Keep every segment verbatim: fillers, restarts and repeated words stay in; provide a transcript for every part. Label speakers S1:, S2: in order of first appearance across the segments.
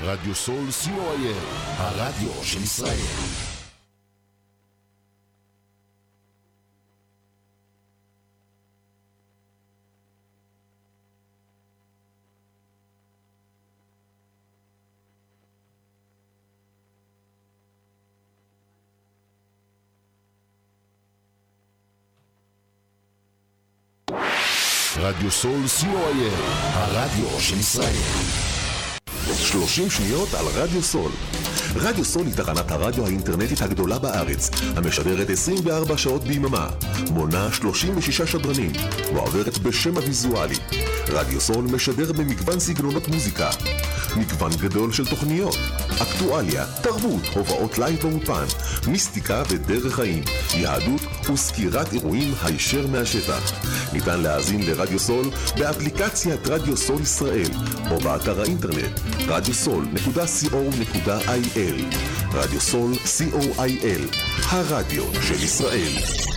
S1: רדיו סול סי או איי אל, הרדיו של ישראל. רדיו סול סי או איי אל, הרדיו של ישראל.
S2: שלושים שניות על רדיו סול. רדיו סול היא תחנת הרדיו האינטרנטית הגדולה בארץ, המשדרת עשרים וארבע שעות ביממה, מונה שלושים ושישה שדרנים, מועברת בשם הוויזואלי. רדיו סול משדר במגוון סגנונות מוזיקה, מגוון גדול של תוכניות, אקטואליה, תרבות, הובאות לייב באופן, מיסטיקה ודרך חיים, יהדות וסקירת אירועים הישר מהשטח. ניתן להאזין לרדיו סול באפליקציית רדיו סול ישראל או באתר האינטרנט רדיו סול נקודה סי או נקודה איי אל. רדיו סול סי או איי אל, הרדיו של ישראל.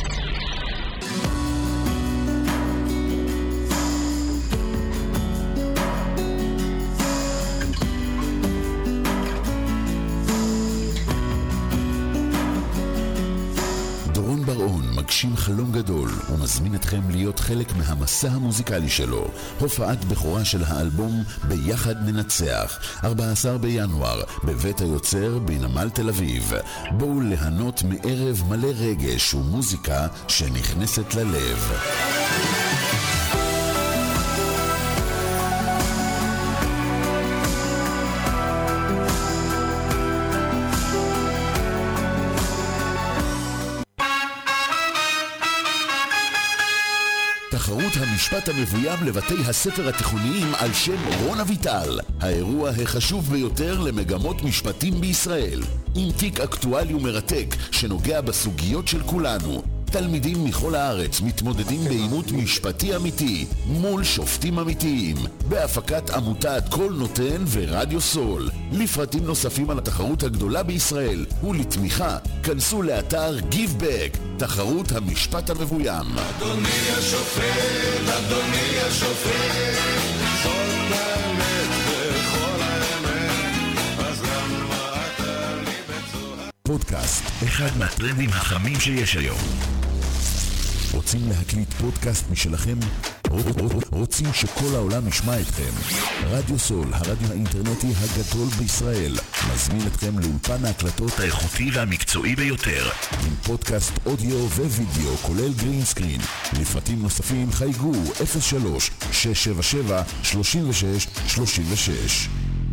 S1: מגשים חלום גדול ומזמין אתכם להיות חלק מהמסע המוזיקלי שלו. הופעת בכורה של האלבום ביחד ננצח, ארבעה עשר בינואר בבית היוצר בנמל תל אביב. בואו ליהנות מערב מלא רגש ומוזיקה שנכנסת ללב. תחרות המשפט המבוים לבתי הספר התיכוניים על שם רון אביטל, האירוע החשוב ביותר למגמות משפטים בישראל, עם תיק אקטואלי ומרתק שנוגע בסוגיות של כולנו. תלמידים מכל הארץ מתמודדים בעימות משפטי אמיתי מול שופטים אמיתיים, בהפקת עמותת כל נותן ורדיו סול. לפרטים נוספים על התחרות הגדולה בישראל ולתמיכה, כנסו לאתר Give Back, תחרות המשפט המבוים.
S3: אדוני השופט, אדוני השופט, זאת האמת וכל האמת, אז למה אתה לי בצורה?
S1: פודקאסט, אחד מהטרנדים החמים שיש היום. רוצים להקליט פודקאסט משלכם? רוצים שכל העולם ישמע אתכם? רדיו סול, הרדיו האינטרנטי הגדול בישראל, מזמין אתכם לאולפן ההקלטות האיכותי והמקצועי ביותר, עם פודקאסט אודיו ווידאו כולל גרין סקרין. לפרטים נוספים חייגו אפס שלוש שש שבע שבע שלוש שש שלוש שש.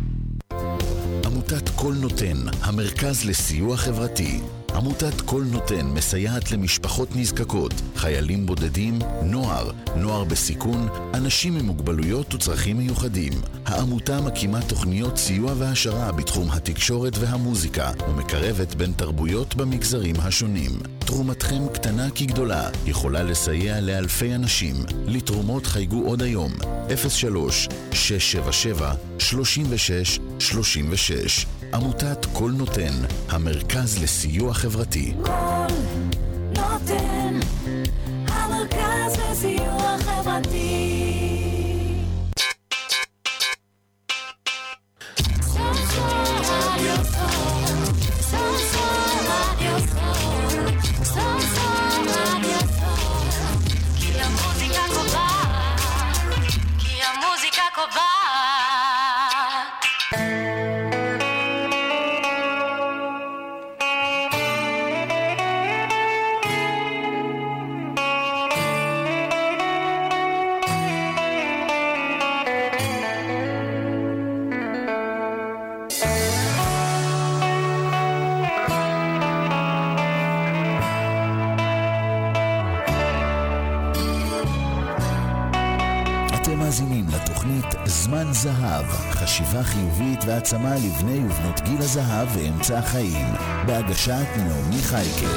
S1: עמותת כל נותן, המרכז לסיוע חברתי. עמותת כל נותן מסייעת למשפחות נזקקות, חיילים בודדים, נוער, נוער בסיכון, אנשים עם מוגבלויות וצרכים מיוחדים. העמותה מקימה תוכניות סיוע והשרה בתחום התקשורת והמוזיקה ומקרבת בין תרבויות במגזרים השונים. תרומתכם קטנה כגדולה, יכולה לסייע לאלפי אנשים. לתרומות חייגו עוד היום אפס שלוש שש שבע שבע שלוש שש שלוש שש. עמותת כל נותן, המרכז לסיוע חברתי. כל נותן, המרכז לסיוע חברתי. כי המוזיקה קובעת, כי המוזיקה קובעת. מאזינים לתוכנית זמן זהב, חשיבה חיובית והעצמה לבני ובנות גיל הזהב ואמצע החיים, בהגשת נעמי חייקה.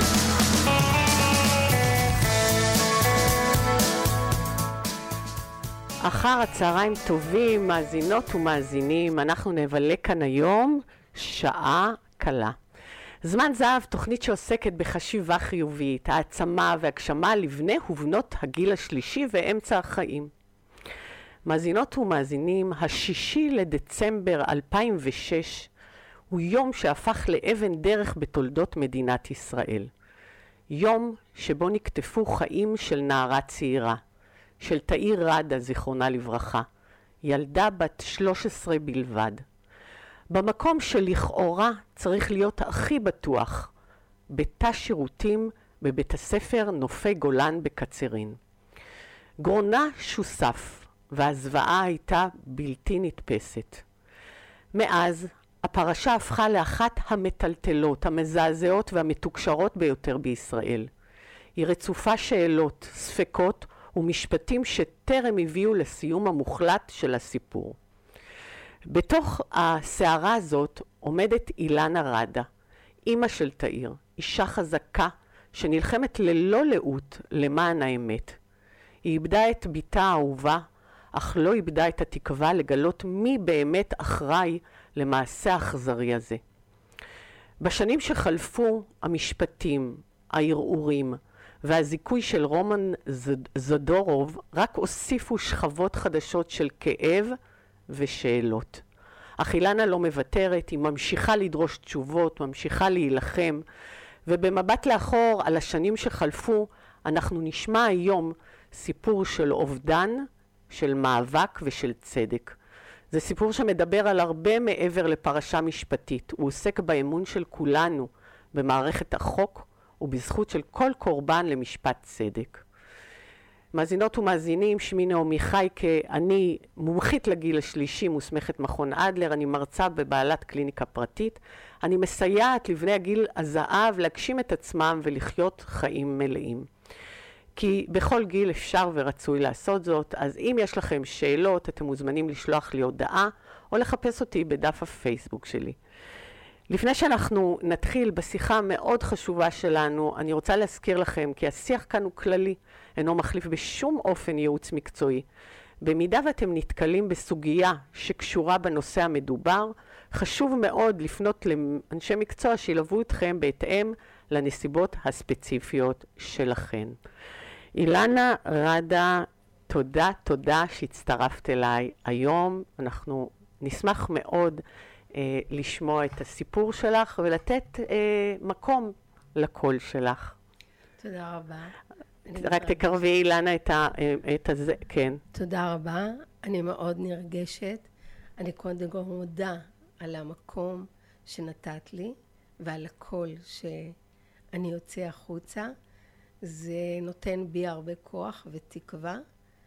S4: אחר הצהריים טובים, מאזינות ומאזינים, אנחנו נבלה כאן היום שעה קלה. זמן זהב, תוכנית שעוסקת בחשיבה חיובית, העצמה והגשמה לבני ובנות הגיל השלישי ואמצע החיים. מאזינות ומאזינים, השישי לדצמבר אלפיים ושש הוא יום שהפך לאבן דרך בתולדות מדינת ישראל. יום שבו נקטפו חיים של נערה צעירה, של תאיר רדה, זיכרונה לברכה, ילדה בת שלוש עשרה בלבד. במקום שלכאורה צריך להיות הכי בטוח, בתא שירותים בבית הספר נופי גולן בקצרין. גרונה שוסף, והזוועה הייתה בלתי נתפסת. מאז, הפרשה הפכה לאחת המטלטלות, המזעזעות והמתוקשרות ביותר בישראל. היא רצופה שאלות, ספקות ומשפטים שטרם הביאו לסיום המוחלט של הסיפור. בתוך הסערה הזאת עומדת אילנה רדה, אמא של תאיר, אישה חזקה שנלחמת ללא לאות למען האמת. היא איבדה את ביתה האהובה, אך לא איבדה את התקווה לגלות מי באמת אחראי למעשה האכזרי הזה. בשנים שחלפו, המשפטים, הערעורים והזיכוי של רומן זדורוב רק הוסיפו שכבות חדשות של כאב ושאלות. אך אילנה לא מוותרת, היא ממשיכה לדרוש תשובות, ממשיכה להילחם, ובמבט לאחור על השנים שחלפו, אנחנו נשמע היום סיפור של אובדן, של מאבק ושל צדק. זה סיפור שמדבר על הרבה מעבר לפרשה משפטית. הוא עוסק באמון של כולנו במערכת החוק ובזכות של כל קורבן למשפט צדק. מאזינות ומאזינים, שמי נעמי חייקה, אני מומחית לגיל השלישי, מוסמכת מכון אדלר, אני מרצה בבעלת קליניקה פרטית. אני מסייעת לבני הגיל הזהב להגשים את עצמם ולחיות חיים מלאים. כי בכל גיל אפשר ורצוי לעשות זאת, אז אם יש לכם שאלות, אתם מוזמנים לשלוח לי הודעה או לחפש אותי בדף הפייסבוק שלי. לפני שאנחנו נתחיל בשיחה מאוד חשובה שלנו, אני רוצה להזכיר לכם כי השיח כאן הוא כללי, אינו מחליף בשום אופן ייעוץ מקצועי. במידה ואתם נתקלים בסוגיה שקשורה בנושא המדובר, חשוב מאוד לפנות לאנשי מקצוע שילוו אתכם בהתאם לנסיבות הספציפיות שלכם. אילנה רדה, תודה, תודה שהצטרפת אליי היום. אנחנו נשמח מאוד אה, לשמוע את הסיפור שלך ולתת אה, מקום לקול שלך.
S5: תודה רבה.
S4: רק תקרבי אילנה את, ה, את הזה, כן.
S5: תודה רבה, אני מאוד נרגשת. אני קודם כל מודה על המקום שנתת לי ועל הקול שאני יוצא החוצה. זה נותן בי הרבה כוח ותקווה,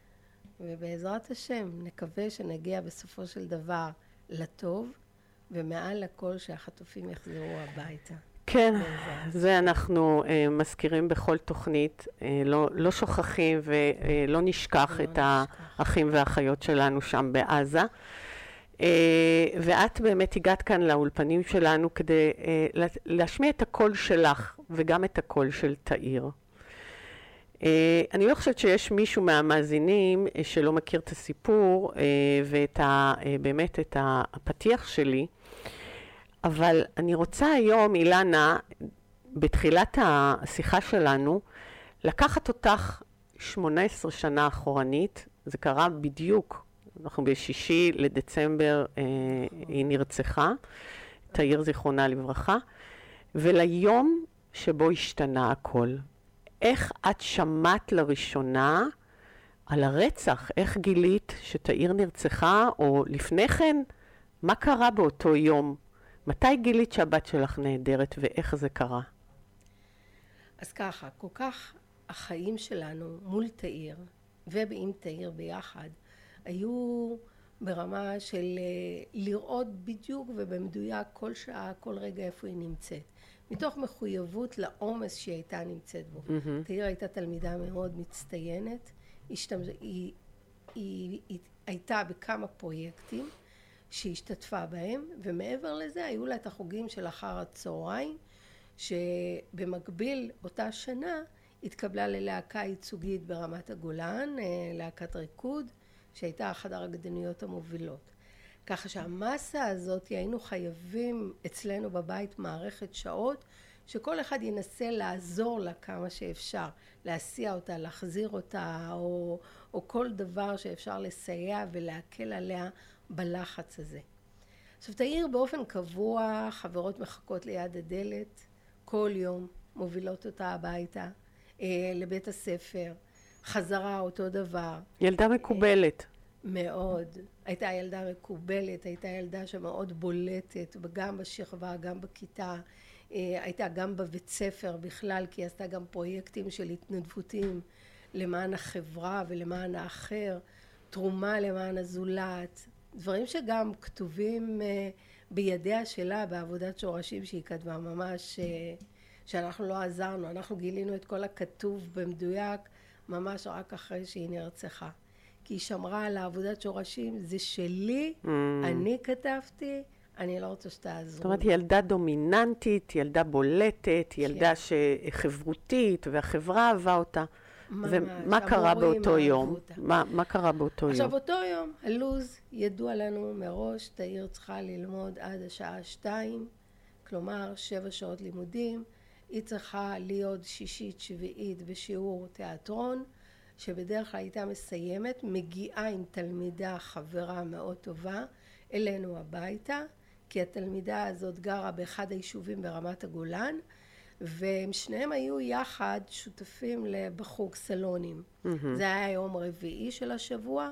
S5: ובעזרת השם נקווה שנגיע בסופו של דבר לטוב, ומעל הכל שהחטופים יחזרו הביתה.
S4: כן, זה אנחנו uh, מזכירים בכל תוכנית, uh, לא, לא שוכחים ולא נשכח את נשכח. האחים והאחיות שלנו שם בעזה. Uh, ואת באמת הגעת כאן לאולפנים שלנו כדי uh, להשמיע את הקול שלך וגם את הקול של תאיר. Uh, אני לא חושבת שיש מישהו מהמאזינים uh, שלא מכיר את הסיפור uh, ואת ה, uh, באמת את הפתיח שלי, אבל אני רוצה היום, אילנה, בתחילת השיחה שלנו, לקחת אותך שמונה עשרה שנה אחורנית. זה קרה בדיוק, אנחנו בשישי לדצמבר אה, היא נרצחה, תאיר זיכרונה לברכה, וליום שבו השתנה הכל. איך את שמעת לראשונה על הרצח? איך גילית שתאיר נרצחה, או לפני כן, מה קרה באותו יום? מתי גילית שהבת שלך נהדרת ואיך זה קרה?
S5: אז ככה, כל כך החיים שלנו מול תאיר ועם תאיר ביחד היו ברמה של לראות בדיוק ובמדויק כל שעה, כל רגע איפה היא נמצאת. מתוך מחויבות לעומס שהיא הייתה נמצאת בו. Mm-hmm. תאיר הייתה תלמידה מאוד מצטיינת, היא, היא, היא, היא הייתה בכמה פרויקטים שהשתתפה בהם, ומעבר לזה היו לה את החוגים של אחר הצהריים, שבמקביל אותה שנה התקבלה ללהקה ייצוגית ברמת הגולן, להקת ריקוד, שהייתה אחת הרקדניות המובילות. ככה שהמסה הזאת היינו חייבים אצלנו בבית מערכת שעות, שכל אחד ינסה לעזור לה כמה שאפשר, להסיע אותה, להחזיר אותה, או, או כל דבר שאפשר לסייע ולהקל עליה בלחץ הזה. עכשיו, תאיר באופן קבוע, חברות מחכות ליד הדלת, כל יום מובילות אותה הביתה, אה, לבית הספר, חזרה אותו דבר.
S4: ילדה מקובלת.
S5: מאוד. הייתה ילדה מקובלת, הייתה ילדה שמאוד בולטת, גם בשכבה, גם בכיתה, הייתה גם בבית ספר בכלל, כי היא עשתה גם פרויקטים של התנדבותים למען החברה ולמען האחר, תרומה למען הזולת, דברים שגם כתובים בידיה שלה בעבודת שורשים שהיא כתבה, ממש שאנחנו לא עזרנו, אנחנו גילינו את כל הכתוב במדויק ממש רק אחרי שהיא נרצחה. כי היא שמרה על העבודת שורשים, זה שלי, mm. אני כתבתי, אני לא רוצה שתעזרו.
S4: זאת אומרת, ילדה דומיננטית, ילדה בולטת, ילדה שחברותית, והחברה אהבה אותה.
S5: ממש,
S4: ומה קרה באותו יום? מה, מה קרה באותו
S5: עכשיו,
S4: יום?
S5: באותו יום, הלוז ידוע לנו מראש, תאיר צריכה ללמוד עד השעה שתיים, כלומר, שבע שעות לימודים. היא צריכה להיות שישית, שביעית בשיעור תיאטרון, שבדרך כלל הייתה מסיימת, מגיעה עם תלמידה חברה מאוד טובה אלינו הביתה, כי התלמידה הזאת גרה באחד היישובים ברמת הגולן, והם שניהם היו יחד שותפים בחוג סלונים. Mm-hmm. זה היה יום רביעי של השבוע,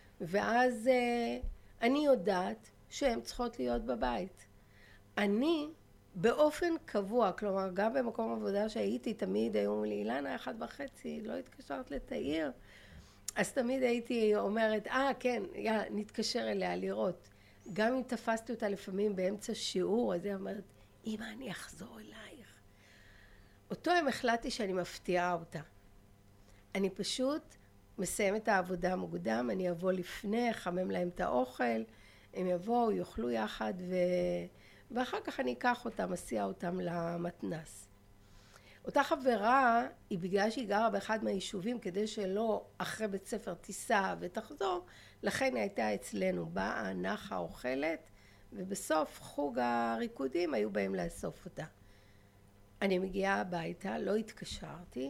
S5: ואז אני יודעת שהן צריכות להיות בבית. אני באופן קבוע, כלומר גם במקום עבודה שהייתי, תמיד היו לי, אילנה, אחת וחצי, לא התקשרת לתאיר. אז תמיד הייתי אומרת, אה, כן, יאללה, נתקשר אליה לראות. גם אם תפסתי אותה לפעמים באמצע שיעור, אז היא אומרת, אמא, אני אחזור אלייך. אותו יום החלטתי שאני מפתיעה אותה. אני פשוט מסיים את העבודה מוקדם, אני אבוא לפני, חמם להם את האוכל, הם יבואו, יאכלו יחד ו... ואחר כך אני אקח אותם, אסיע אותם למתנס. אותה חברה, היא בגלל שהיא גרה באחד מהיישובים, כדי שלא אחרי בית ספר תיסע ותחזור, לכן היא הייתה אצלנו, באה, נחה, אוכלת, ובסוף חוג הריקודים היו בהם לאסוף אותה. אני מגיעה הביתה, לא התקשרתי.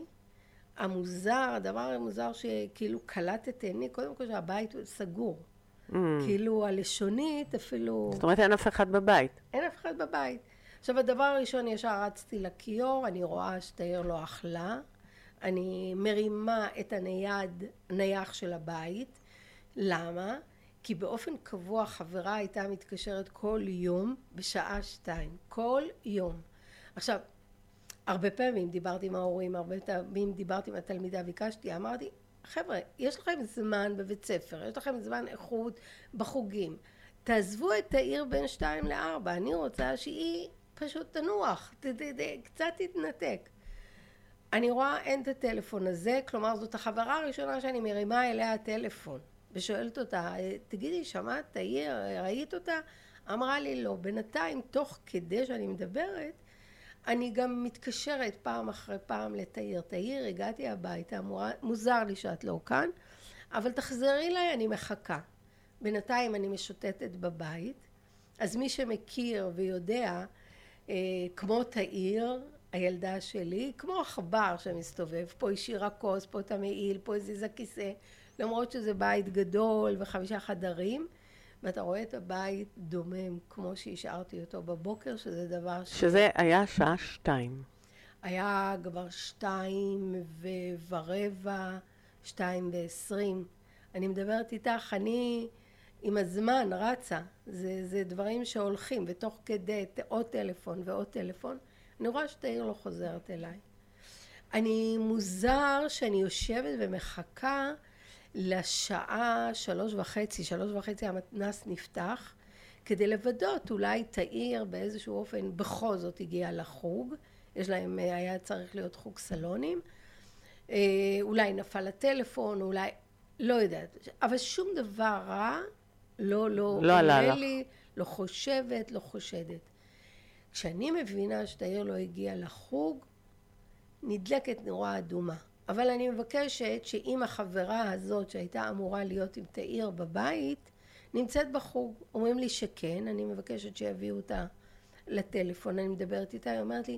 S5: המוזר, הדבר המוזר שכאילו קלט את עיני, קודם כל שהבית סגור. Mm. כאילו הלשונית אפילו...
S4: זאת אומרת אין אף אחד בבית.
S5: אין אף אחד בבית. עכשיו הדבר הראשון ישר רצתי לכיור, אני רואה שתאיר לא אכלה, אני מרימה את הנייד, נייח של הבית. למה? כי באופן קבוע חברה הייתה מתקשרת כל יום בשעה שתיים. כל יום. עכשיו, הרבה פעמים דיברתי עם ההורים, הרבה פעמים דיברתי עם התלמידה, ביקשתי, אמרתי, חבר'ה, יש לכם זמן בבית ספר, יש לכם זמן איכות בחוגים. תעזבו את תאיר בין שתיים לארבע, אני רוצה שהיא פשוט תנוח, ת, ת, ת, קצת תתנתק. אני רואה אין את הטלפון הזה, כלומר זאת החברה הראשונה שאני מרימה אליה הטלפון, ושואלת אותה, תגידי, שמעת תאיר, ראית אותה? אמרה לי לא, בינתיים תוך כדי שאני מדברת, אני גם מתקשרת פעם אחרי פעם לתאיר. תאיר, הגעתי הביתה, מוזר לי שאת לא כאן, אבל תחזרי אליי, אני מחכה. בינתיים אני משוטטת בבית, אז מי שמכיר ויודע, אה, כמו תאיר, הילדה שלי, כמו החבר שמסתובב, פה השאירה כוס, פה את המעיל, פה הזיזה כיסא, למרות שזה בית גדול וחמישה חדרים, ואתה רואה את הבית דומם כמו שהשארתי אותו בבוקר, שזה דבר ש...
S4: שזה היה שעה שתיים.
S5: היה כבר שתיים ורבע, שתיים ועשרים. אני מדברת איתך, אני עם הזמן רצה. זה, זה דברים שהולכים, ותוך כדי עוד טלפון ועוד טלפון, אני רואה שתאיר לא חוזרת אליי. אני מוזר שאני יושבת ומחכה, לשעה שלוש וחצי, שלוש וחצי המתנס נפתח, כדי לוודות אולי תאיר באיזשהו אופן בכל זאת הגיעה לחוג, יש להם, היה צריך להיות חוג סלונים, אולי נפל הטלפון, אולי, לא יודעת, אבל שום דבר רע, לא, לא,
S4: לא עלה לך.
S5: לי, לא חושבת, לא חושדת. כשאני מבינה שתאיר לא הגיעה לחוג, נדלקת נורה אדומה. אבל אני מבקשת שאם החברה הזאת שהייתה אמורה להיות עם תאיר בבית, נמצאת בחוג. אומרים לי שכן, אני מבקשת שיביאו אותה לטלפון, אני מדברת איתה, היא אומרת לי,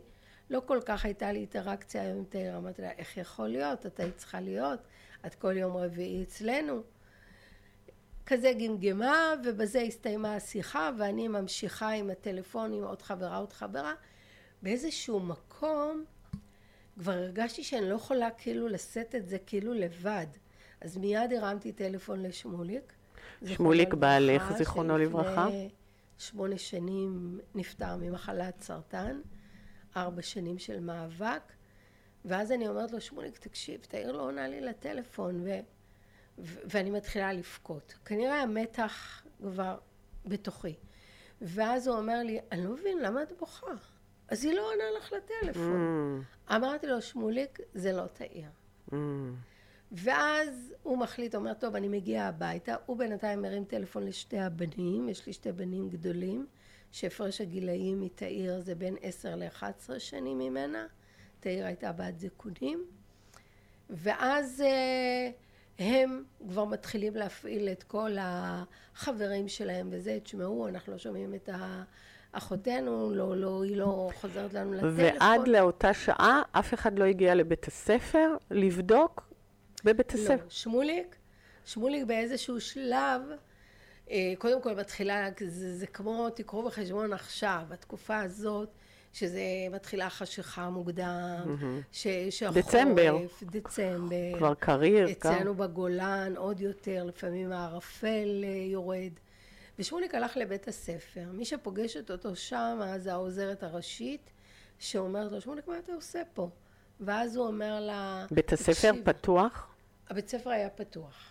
S5: לא כל כך הייתה לי אינטראקציה עם תאיר, אמרתי לה, איך יכול להיות? את היית צריכה להיות, את כל יום רביעי אצלנו. כזה גמגמה, ובזה הסתיימה השיחה, ואני ממשיכה עם הטלפון, עם עוד חברה, עוד חברה. באיזשהו מקום, כבר הרגשתי שאני לא יכולה כאילו לשאת את זה כאילו לבד. אז מיד הרמתי טלפון לשמוליק.
S4: שמוליק בעלך, זיכרונו לברכה.
S5: שלפני שמונה שנים נפטר ממחלת סרטן, ארבע שנים של מאבק, ואז אני אומרת לו, שמוליק, תקשיב, תאיר לא עונה לי לטלפון, ו... ו... ואני מתחילה לבכות. כנראה המתח כבר בתוכי. ואז הוא אומר לי, אני לא מבין, למה את בוכה? אז היא לא עונה לך לטלפון. Mm. אמרתי לו, שמוליק, זה לא תאיר. Mm. ואז הוא מחליט, אומר, טוב, אני מגיע הביתה. הוא בינתיים מרים טלפון לשתי הבנים, יש לי שתי בנים גדולים, שהפרש הגילאים מתאיר זה בין עשר לאחת עשרה שנים ממנה. תאיר הייתה בת זקונים. ואז הם כבר מתחילים להפעיל את כל החברים שלהם, וזה, תשמעו, אנחנו לא שומעים את אחותינו, לא, לא, היא לא חוזרת לנו לטלפון.
S4: ועד לאותה שעה, אף אחד לא הגיע לבית הספר לבדוק בבית הספר?
S5: לא, שמוליק, שמוליק באיזשהו שלב, קודם כל מתחילה, זה, זה כמו, תקראו בחשבון עכשיו, בתקופה הזאת, שזה מתחילה חשיכה מוקדם, mm-hmm. ש, שהחורף,
S4: דצמבר,
S5: דצמבר,
S4: כבר קריר,
S5: אצלנו קר. בגולן עוד יותר, לפעמים הערפל יורד. ושמוליק הלך לבית הספר, מי שפוגשת אותו שם, אז העוזרת הראשית, שאומרת לו, שמוליק, מה אתה עושה פה? ואז הוא אומר לה,
S4: בית הספר פתוח?
S5: הבית הספר היה פתוח.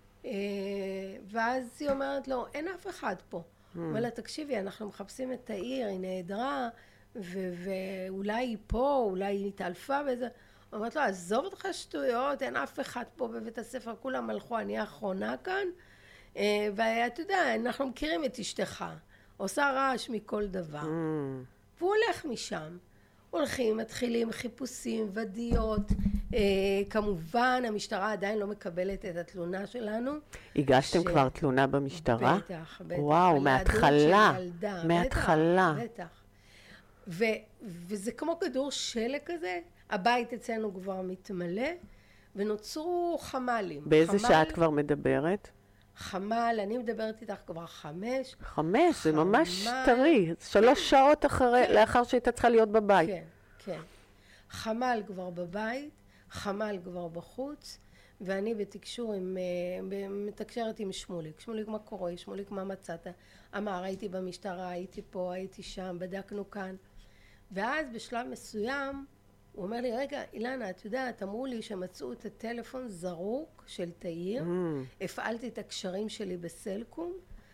S5: ואז היא אומרת לו, אין אף אחד פה. הוא אומר לה, תקשיבי, אנחנו מחפשים את העיר, היא נהדרה, ואולי היא פה, אולי היא התעלפה וזה. אומרת לו, עזוב אותך שטויות, אין אף אחד פה בבית הספר, כולם הלכו, אני האחרונה כאן. ואתה יודע, אנחנו מכירים את אשתך, עושה רעש מכל דבר. והוא הולך משם. הולכים, מתחילים חיפושים, ודיות. כמובן, המשטרה עדיין לא מקבלת את התלונה שלנו.
S4: הגשתם כבר תלונה במשטרה?
S5: בטח, בטח.
S4: וואו, מההתחלה. מההתחלה.
S5: בטח, בטח. ו, וזה כמו כדור שלג כזה, הבית אצלנו כבר מתמלא, ונוצרו חמלים.
S4: באיזה
S5: חמל,
S4: שעה את כבר מדברת?
S5: חמל, אני מדברת איתך כבר חמש.
S4: חמש, חמל, זה ממש טרי. שלוש שעות אחרי, כן. לאחר שהייתה צריכה להיות בבית.
S5: כן, כן. חמל כבר בבית, חמל כבר בחוץ, ואני בתקשור עם, מתקשרת עם שמוליק. שמוליק, מה קורה? שמוליק, מה מצאת? אמר, הייתי במשטרה, הייתי פה, הייתי שם, בדקנו כאן. ואז בשלב מסוים, הוא אומר לי, רגע, אילנה, את יודעת, אמרו לי שמצאו את הטלפון זרוק של תאיר, mm. הפעלתי את הקשרים שלי בסלקום,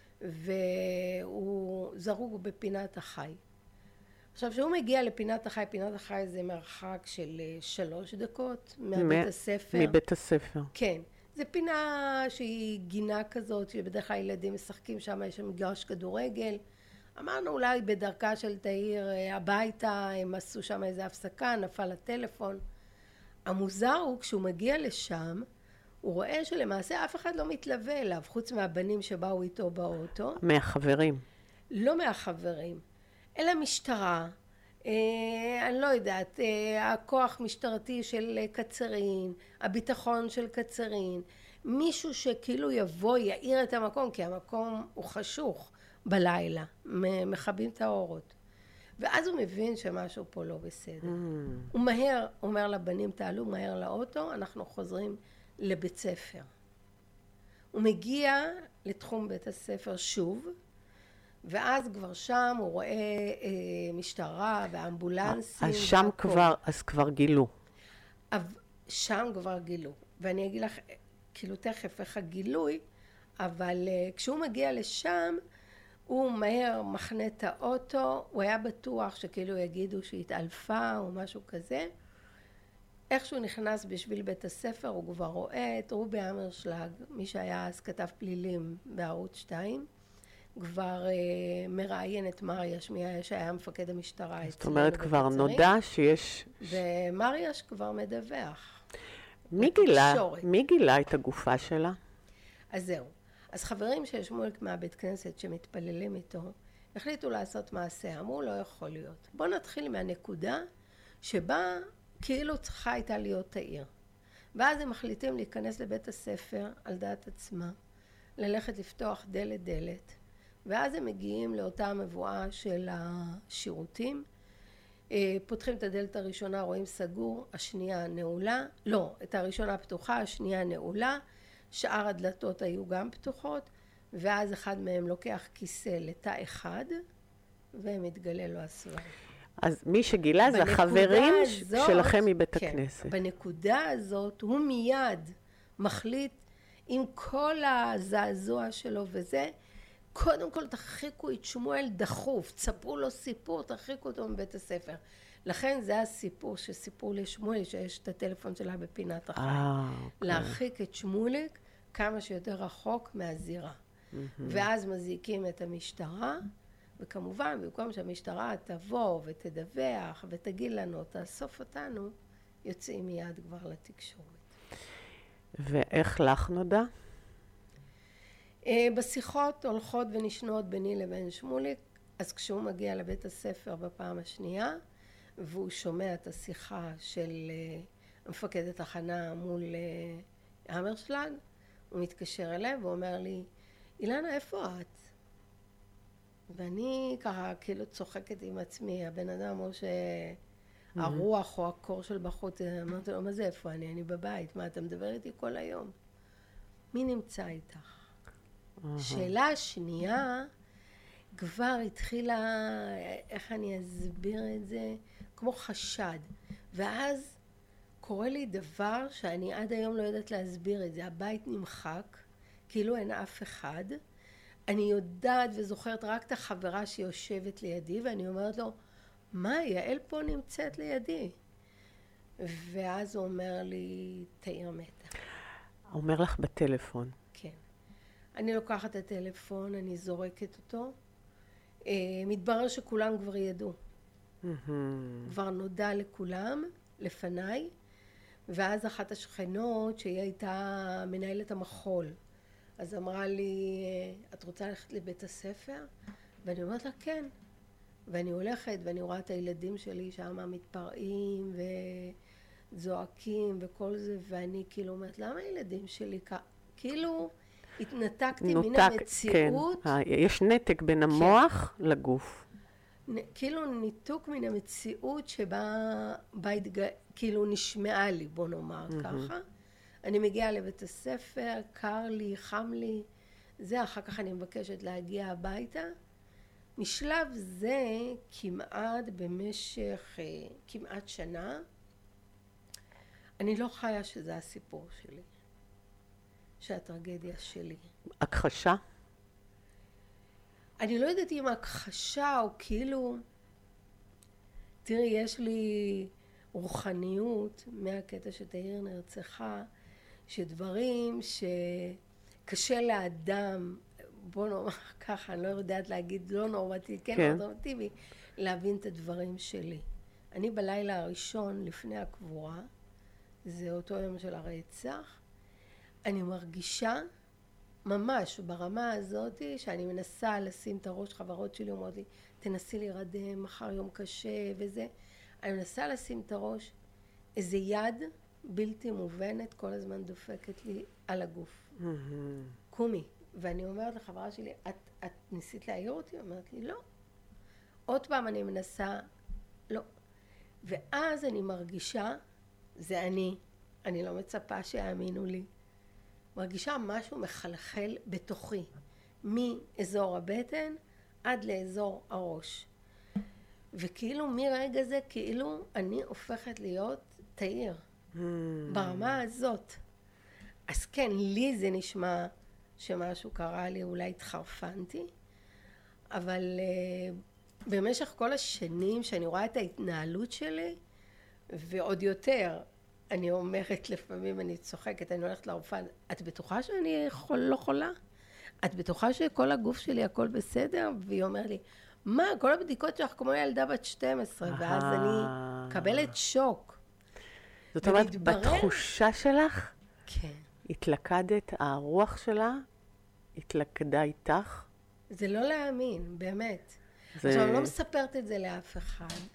S5: והוא זרוק בפינת החי. עכשיו, כשהוא מגיע לפינת החי, פינת החי זה מרחק של שלוש דקות מהבית הספר.
S4: מבית הספר.
S5: כן. זה פינה שהיא גינה כזאת, שבדרך כלל ילדים משחקים שם, יש שם מגרש כדורגל. אמרנו אולי בדרכה של תאיר הביתה, הם עשו שם איזו הפסקה, נפל הטלפון. המוזר הוא, כשהוא מגיע לשם, הוא רואה שלמעשה אף אחד לא מתלווה אליו, חוץ מהבנים שבאו איתו באוטו.
S4: מהחברים.
S5: לא מהחברים, אלא משטרה. אה, אני לא יודעת, אה, הכוח משטרתי של קצרין, הביטחון של קצרין, מישהו שכאילו יבוא, יאיר את המקום, כי המקום הוא חשוך בלילה, מכבים את האורות. ואז הוא מבין שמשהו פה לא בסדר. Mm. הוא מהר אומר לבנים, תעלו מהר לאוטו, אנחנו חוזרים לבית ספר. הוא מגיע לתחום בית הספר שוב, ואז כבר שם הוא רואה אה, משטרה ואמבולנסים.
S4: אז שם
S5: והכל.
S4: כבר, אז כבר גילו.
S5: שם כבר גילו. ואני אגיד לך, כאילו תכף איך הגילוי, אבל אה, כשהוא מגיע לשם, הוא מהר מחנה את האוטו, הוא היה בטוח שכאילו יגידו שהתעלפה או משהו כזה. איך שהוא נכנס בשביל בית הספר, הוא כבר רואה את רובי אמרשלג, מי שהיה אז כתב פלילים בערוץ שתיים, כבר אה, מראיין את מריאש, מי שהיה מפקד המשטרה.
S4: זאת אומרת, כבר נודע שיש...
S5: ומריאש כבר מדווח.
S4: מי גילה, מי גילה את הגופה שלה?
S5: אז זהו. אז חברים של שמוליק מהבית כנסת שמתפללים איתו, החליטו לעשות מעשה, אמרו לא יכול להיות. בוא נתחיל מהנקודה שבה כאילו צריכה הייתה להיות תאיר. ואז הם מחליטים להיכנס לבית הספר על דעת עצמה, ללכת לפתוח דלת דלת, ואז הם מגיעים לאותה מבואה של השירותים, פותחים את הדלת הראשונה, רואים סגור, השנייה נעולה, לא, את הראשונה פתוחה, השנייה נעולה, שאר הדלתות היו גם פתוחות, ואז אחד מהם לוקח כיסא לתא אחד, ומתגלה לו הסבר.
S4: אז מי שגילה זה החברים הזאת, שלכם מבית
S5: כן,
S4: הכנסת.
S5: בנקודה הזאת הוא מיד מחליט עם כל הזעזוע שלו וזה, קודם כל תרחיקו את שמואל דחוף, תספרו לו סיפור, תרחיקו אותו מבית הספר. לכן זה הסיפור שסיפרו לשמואל, שיש את הטלפון שלה בפינת החיים.
S4: אה, אוקיי.
S5: להרחיק את שמואלק כמה שיותר רחוק מהזירה. ואז מזעיקים את המשטרה, וכמובן, במקום שהמשטרה תבוא ותדווח ותגיד לנו, תאסוף אותנו, יוצאים מיד כבר לתקשורת.
S4: ואיך לך נודע?
S5: בשיחות הולכות ונשנות ביני לבין שמוליק, אז כשהוא מגיע לבית הספר בפעם השנייה, והוא שומע את השיחה של מפקד התחנה מול המרשלג, הוא מתקשר אליי ואומר לי, אילנה, איפה את? ואני ככה כאילו צוחקת עם עצמי, הבן אדם או שהרוח או הקור של בחוץ, אמרתי לו, מה זה איפה אני? אני בבית, מה אתה מדבר איתי כל היום? מי נמצא איתך? שאלה שנייה, כבר התחילה, איך אני אסביר את זה, כמו חשד. ואז קורה לי דבר שאני עד היום לא יודעת להסביר את זה. הבית נמחק, כאילו אין אף אחד. אני יודעת וזוכרת רק את החברה שיושבת לידי, ואני אומרת לו, מה, יעל פה נמצאת לידי? ואז הוא אומר לי, תאיר מתה.
S4: אומר לך בטלפון.
S5: כן. אני לוקחת את הטלפון, אני זורקת אותו. מתברר שכולם כבר ידעו. כבר נודע לכולם, לפניי. ואז אחת השכנות, שהיא הייתה מנהלת המחול, אז אמרה לי, את רוצה ללכת לבית הספר? ואני אומרת לה, כן. ואני הולכת ואני רואה את הילדים שלי שם מתפרעים וזועקים וכל זה, ואני כאילו אומרת, למה הילדים שלי כ... כאילו התנתקתי
S4: נותק,
S5: מן המציאות.
S4: כן. יש נתק בין המוח כן. לגוף.
S5: נ, כאילו ניתוק מן המציאות שבה בהתג... כאילו נשמעה לי, בוא נאמר mm-hmm. ככה. אני מגיעה לבית הספר, קר לי, חם לי, זה אחר כך אני מבקשת להגיע הביתה. משלב זה כמעט במשך כמעט שנה, אני לא חיה שזה הסיפור שלי, שהטרגדיה שלי.
S4: הכחשה?
S5: אני לא יודעת אם הכחשה או כאילו, תראי, יש לי רוחניות מהקטע שתאיר נרצחה, שדברים שקשה לאדם, בוא נאמר ככה, אני לא יודעת להגיד לא נורמטיבי, כן, כן. נורמטיבי, להבין את הדברים שלי. אני בלילה הראשון לפני הקבורה, זה אותו יום של הרצח, אני מרגישה ממש ברמה הזאת שאני מנסה לשים את הראש, חברות שלי אומרות לי, תנסי להירדם, מחר יום קשה וזה. אני מנסה לשים את הראש, איזה יד בלתי מובנת כל הזמן דופקת לי על הגוף. Mm-hmm. קומי. ואני אומרת לחברה שלי, את, את ניסית להעיר אותי? היא אומרת לי, לא. עוד פעם אני מנסה, לא. ואז אני מרגישה, זה אני, אני לא מצפה שיאמינו לי, מרגישה משהו מחלחל בתוכי, מאזור הבטן עד לאזור הראש. וכאילו מרגע זה, כאילו אני הופכת להיות תאיר, mm. ברמה הזאת. אז כן, לי זה נשמע שמשהו קרה לי, אולי התחרפנתי, אבל uh, במשך כל השנים שאני רואה את ההתנהלות שלי, ועוד יותר, אני אומרת לפעמים, אני צוחקת, אני הולכת לרופאה, את בטוחה שאני חול, לא חולה? את בטוחה שכל הגוף שלי הכל בסדר? והיא אומרת לי, מה, כל הבדיקות שלך כמו ילדה בת שתים עשרה, ואז אני קבלת שוק.
S4: זאת אומרת, בתחושה שלך,
S5: כן.
S4: התלכדת, הרוח שלה, התלכדה איתך?
S5: זה לא להאמין, באמת.
S4: זה...
S5: עכשיו, אני לא מספרת את זה לאף אחד.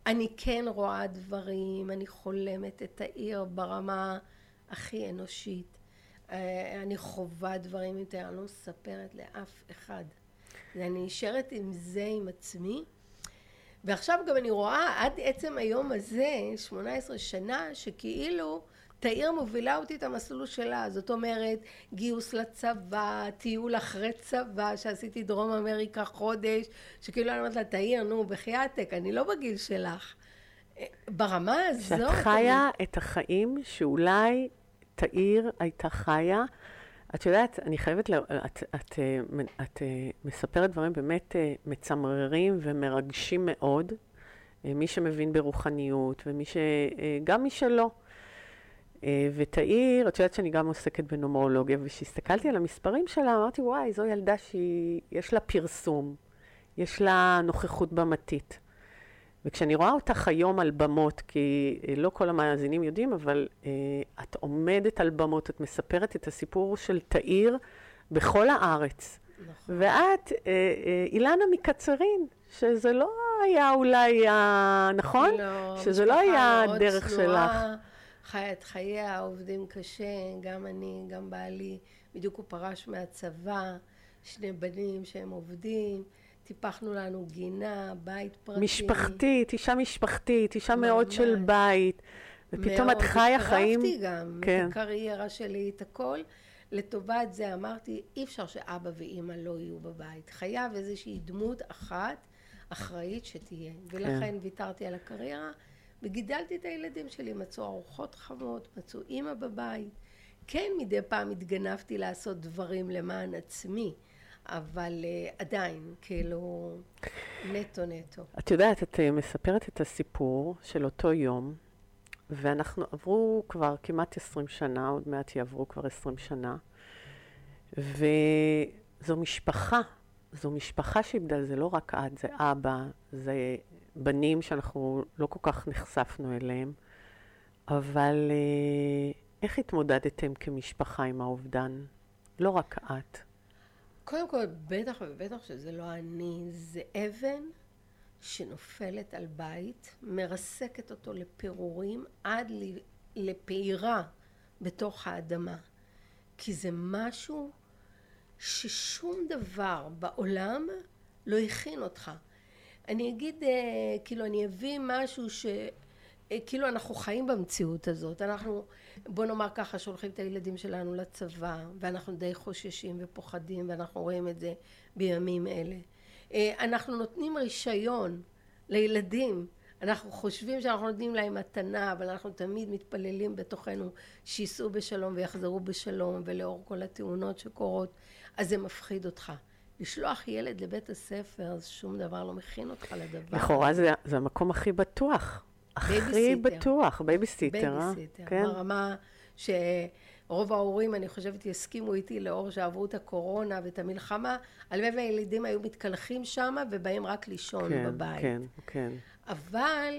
S5: אני כן רואה דברים, אני חולמת את העיר ברמה הכי אנושית. אני חווה דברים יותר, אני לא מספרת לאף אחד. ואני נשארת עם זה, עם עצמי. ועכשיו גם אני רואה עד עצם היום הזה, שמונה עשרה שנה, שכאילו תאיר מובילה אותי את המסלול שלה. זאת אומרת, גיוס לצבא, טיול אחרי צבא, שעשיתי דרום אמריקה חודש, שכאילו אני אומרת לה, תאיר, נו, בחייאתק, אני לא בגיל שלך. ברמה הזאת...
S4: שאת חיה אני... את החיים שאולי תאיר הייתה חיה. את יודעת, אני חייבת, לה... את, את, את, את מספרת דברים באמת מצמררים ומרגשים מאוד. מי שמבין ברוחניות ומי ש... גם מי שלא. ותאיר, את יודעת שאני גם עוסקת בנומרולוגיה, וכשהסתכלתי על המספרים שלה, אמרתי, וואי, זו ילדה שיש לה פרסום, יש לה נוכחות במתית. וכשאני רואה אותך היום על במות, כי לא כל המאזינים יודעים, אבל uh, את עומדת על במות, את מספרת את הסיפור של תאיר בכל הארץ. נכון. ואת, uh, uh, אילנה מקצרין, שזה לא היה אולי, uh, נכון?
S5: לא,
S4: שזה לא היה הדרך שלך.
S5: חיה את חייה, עובדים קשה, גם אני, גם בעלי, בדיוק הוא פרש מהצבא, שני בנים שהם עובדים, טיפחנו לנו גינה, בית פרטי.
S4: משפחתית, אישה משפחתית, אישה מאוד של בית, ופתאום את חיה חיים.
S5: מאוד, התקרבתי גם, כן. את הקריירה שלי, את הכל. לטובת זה אמרתי, אי אפשר שאבא ואמא לא יהיו בבית. חייב איזושהי דמות אחת, אחראית שתהיה. ולכן כן. ויתרתי על הקריירה. וגידלתי את הילדים שלי, מצאו ארוחות חמות, מצאו אמא בבית. כן, מדי פעם התגנבתי לעשות דברים למען עצמי, אבל uh, עדיין, כאילו, נטו נטו.
S4: את יודעת, את uh, מספרת את הסיפור של אותו יום, ואנחנו עברו כבר כמעט עשרים שנה, עוד מעט יעברו כבר עשרים שנה, וזו משפחה, זו משפחה שאיבדה, זה לא רק את, זה אבא, זה... בנים שאנחנו לא כל כך נחשפנו אליהם, אבל איך התמודדתם כמשפחה עם האובדן? לא רק את.
S5: קודם כל, בטח ובטח שזה לא אני, זה אבן שנופלת על בית, מרסקת אותו לפירורים עד לפעירה בתוך האדמה. כי זה משהו ששום דבר בעולם לא הכין אותך. אני אגיד, כאילו, אני אביא משהו ש... כאילו אנחנו חיים במציאות הזאת. אנחנו, בוא נאמר ככה, שולחים את הילדים שלנו לצבא, ואנחנו די חוששים ופוחדים, ואנחנו רואים את זה בימים אלה. אנחנו נותנים רישיון לילדים. אנחנו חושבים שאנחנו נותנים להם מתנה, אבל אנחנו תמיד מתפללים בתוכנו שיסעו בשלום ויחזרו בשלום, ולאור כל התאונות שקורות, אז זה מפחיד אותך. לשלוח ילד לבית הספר, אז שום דבר לא מכין אותך לדבר.
S4: לכאורה זה, זה המקום הכי בטוח. הכי בטוח, בייביסיטר.
S5: בייביסיטר, כן? ברמה שרוב ההורים, אני חושבת, יסכימו איתי לאור שעברו את הקורונה ואת המלחמה, הלוואי והילדים היו מתקלחים שם ובאים רק לישון
S4: כן,
S5: בבית.
S4: כן, כן.
S5: אבל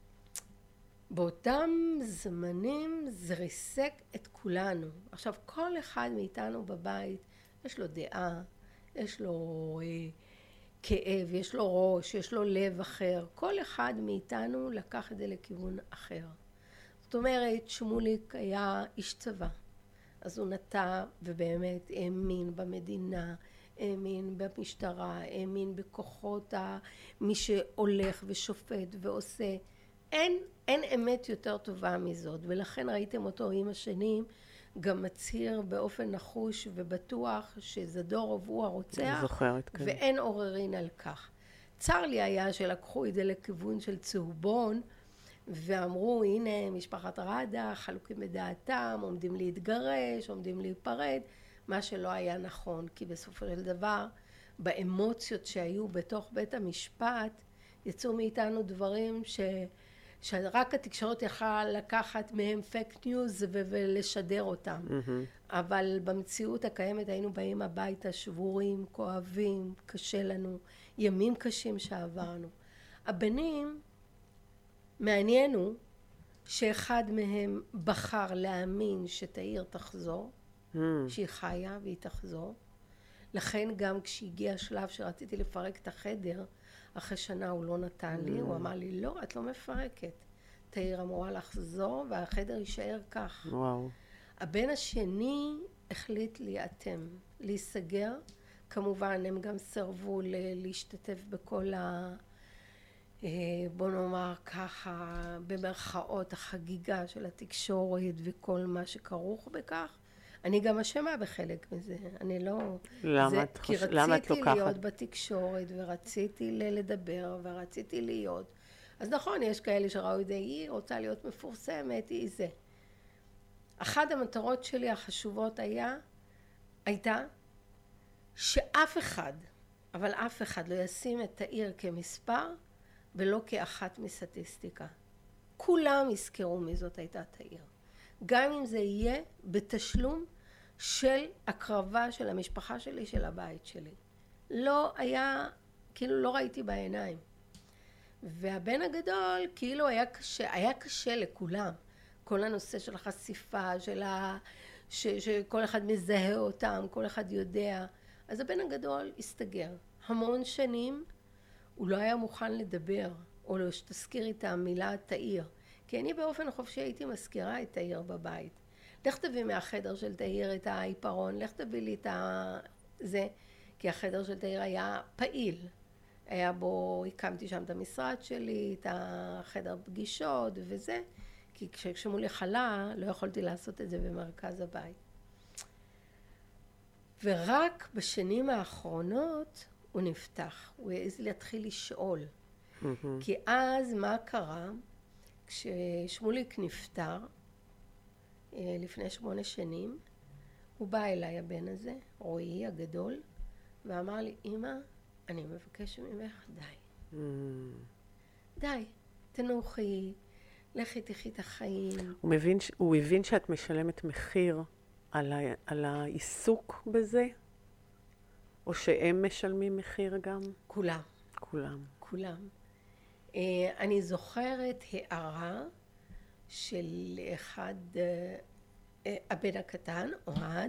S5: באותם זמנים זה ריסק את כולנו. עכשיו, כל אחד מאיתנו בבית, יש לו דעה, יש לו אה, כאב, יש לו ראש, יש לו לב אחר. כל אחד מאיתנו לקח את זה לכיוון אחר. זאת אומרת, שמוליק היה איש צבא. אז הוא נטע ובאמת האמין במדינה, האמין במשטרה, האמין בכוחות מי שהולך ושופט ועושה. אין, אין אמת יותר טובה מזאת, ולכן ראיתם אותו עם השנים גם מצהיר באופן נחוש ובטוח שזדורוב הוא הרוצח,
S4: זוכרת, כן.
S5: ואין עוררין על כך. צר לי היה שלקחו את זה לכיוון של צהובון, ואמרו, הנה משפחת רדה, חלוקים בדעתם, עומדים להתגרש, עומדים להיפרד, מה שלא היה נכון, כי בסופו של דבר, באמוציות שהיו בתוך בית המשפט, יצאו מאיתנו דברים ש... שרק התקשורת יכלה לקחת מהם פייק ניוז ולשדר אותם. Mm-hmm. אבל במציאות הקיימת היינו באים הביתה שבורים, כואבים, קשה לנו, ימים קשים שעברנו. הבנים, מעניין הוא שאחד מהם בחר להאמין שתאיר תחזור, mm. שהיא חיה והיא תחזור. לכן גם כשהגיע השלב שרציתי לפרק את החדר, אחרי שנה הוא לא נתן לי, הוא אמר לי, לא, את לא מפרקת. תאיר אמורה לחזור והחדר יישאר כך.
S4: וואו.
S5: הבן השני החליט להיאטם, להיסגר. כמובן, הם גם סרבו להשתתף בכל ה... בוא נאמר ככה, במרכאות החגיגה של התקשורת וכל מה שכרוך בכך. אני גם אשמה בחלק מזה, אני לא...
S4: למה
S5: זה,
S4: את,
S5: כי
S4: חוש... למה את לוקחת?
S5: רציתי להיות בתקשורת ורציתי לדבר ורציתי להיות. אז נכון, יש כאלה שראו את זה, היא רוצה להיות מפורסמת, היא זה. אחת המטרות שלי החשובות היה, הייתה שאף אחד, אבל אף אחד לא ישים את העיר כמספר ולא כאחת מסטטיסטיקה. כולם יזכרו מי זאת הייתה תאיר. גם אם זה יהיה בתשלום של הקרבה של המשפחה שלי, של הבית שלי. לא היה, כאילו לא ראיתי בעיניים. והבן הגדול כאילו היה קשה, היה קשה לכולם. כל הנושא של החשיפה, של ה... ש... שכל אחד מזהה אותם, כל אחד יודע. אז הבן הגדול הסתגר. המון שנים הוא לא היה מוכן לדבר, או לא שתזכיר את המילה תאיר. כי אני באופן חופשי הייתי מזכירה את תאיר בבית. לך תביא מהחדר של תאיר את העיפרון, לך תביא לי את זה, כי החדר של תאיר היה פעיל. היה בו, הקמתי שם את המשרד שלי, את החדר פגישות וזה, כי כשמולי חלה לא יכולתי לעשות את זה במרכז הבית. ורק בשנים האחרונות הוא נפתח, הוא העז להתחיל לשאול. Mm-hmm. כי אז מה קרה? כששמוליק נפטר, לפני שמונה שנים, הוא בא אליי הבן הזה, רועי הגדול, ואמר לי, אמא, אני מבקש ממך, די. Mm. די, תנוחי, לכי תחי את החיים.
S4: הוא מבין, הוא הבין שאת משלמת מחיר על, ה, על העיסוק בזה? או שהם משלמים מחיר גם?
S5: כולם.
S4: כולם.
S5: כולם. Uh, אני זוכרת הערה של אחד, uh, uh, הבן הקטן, אוהד.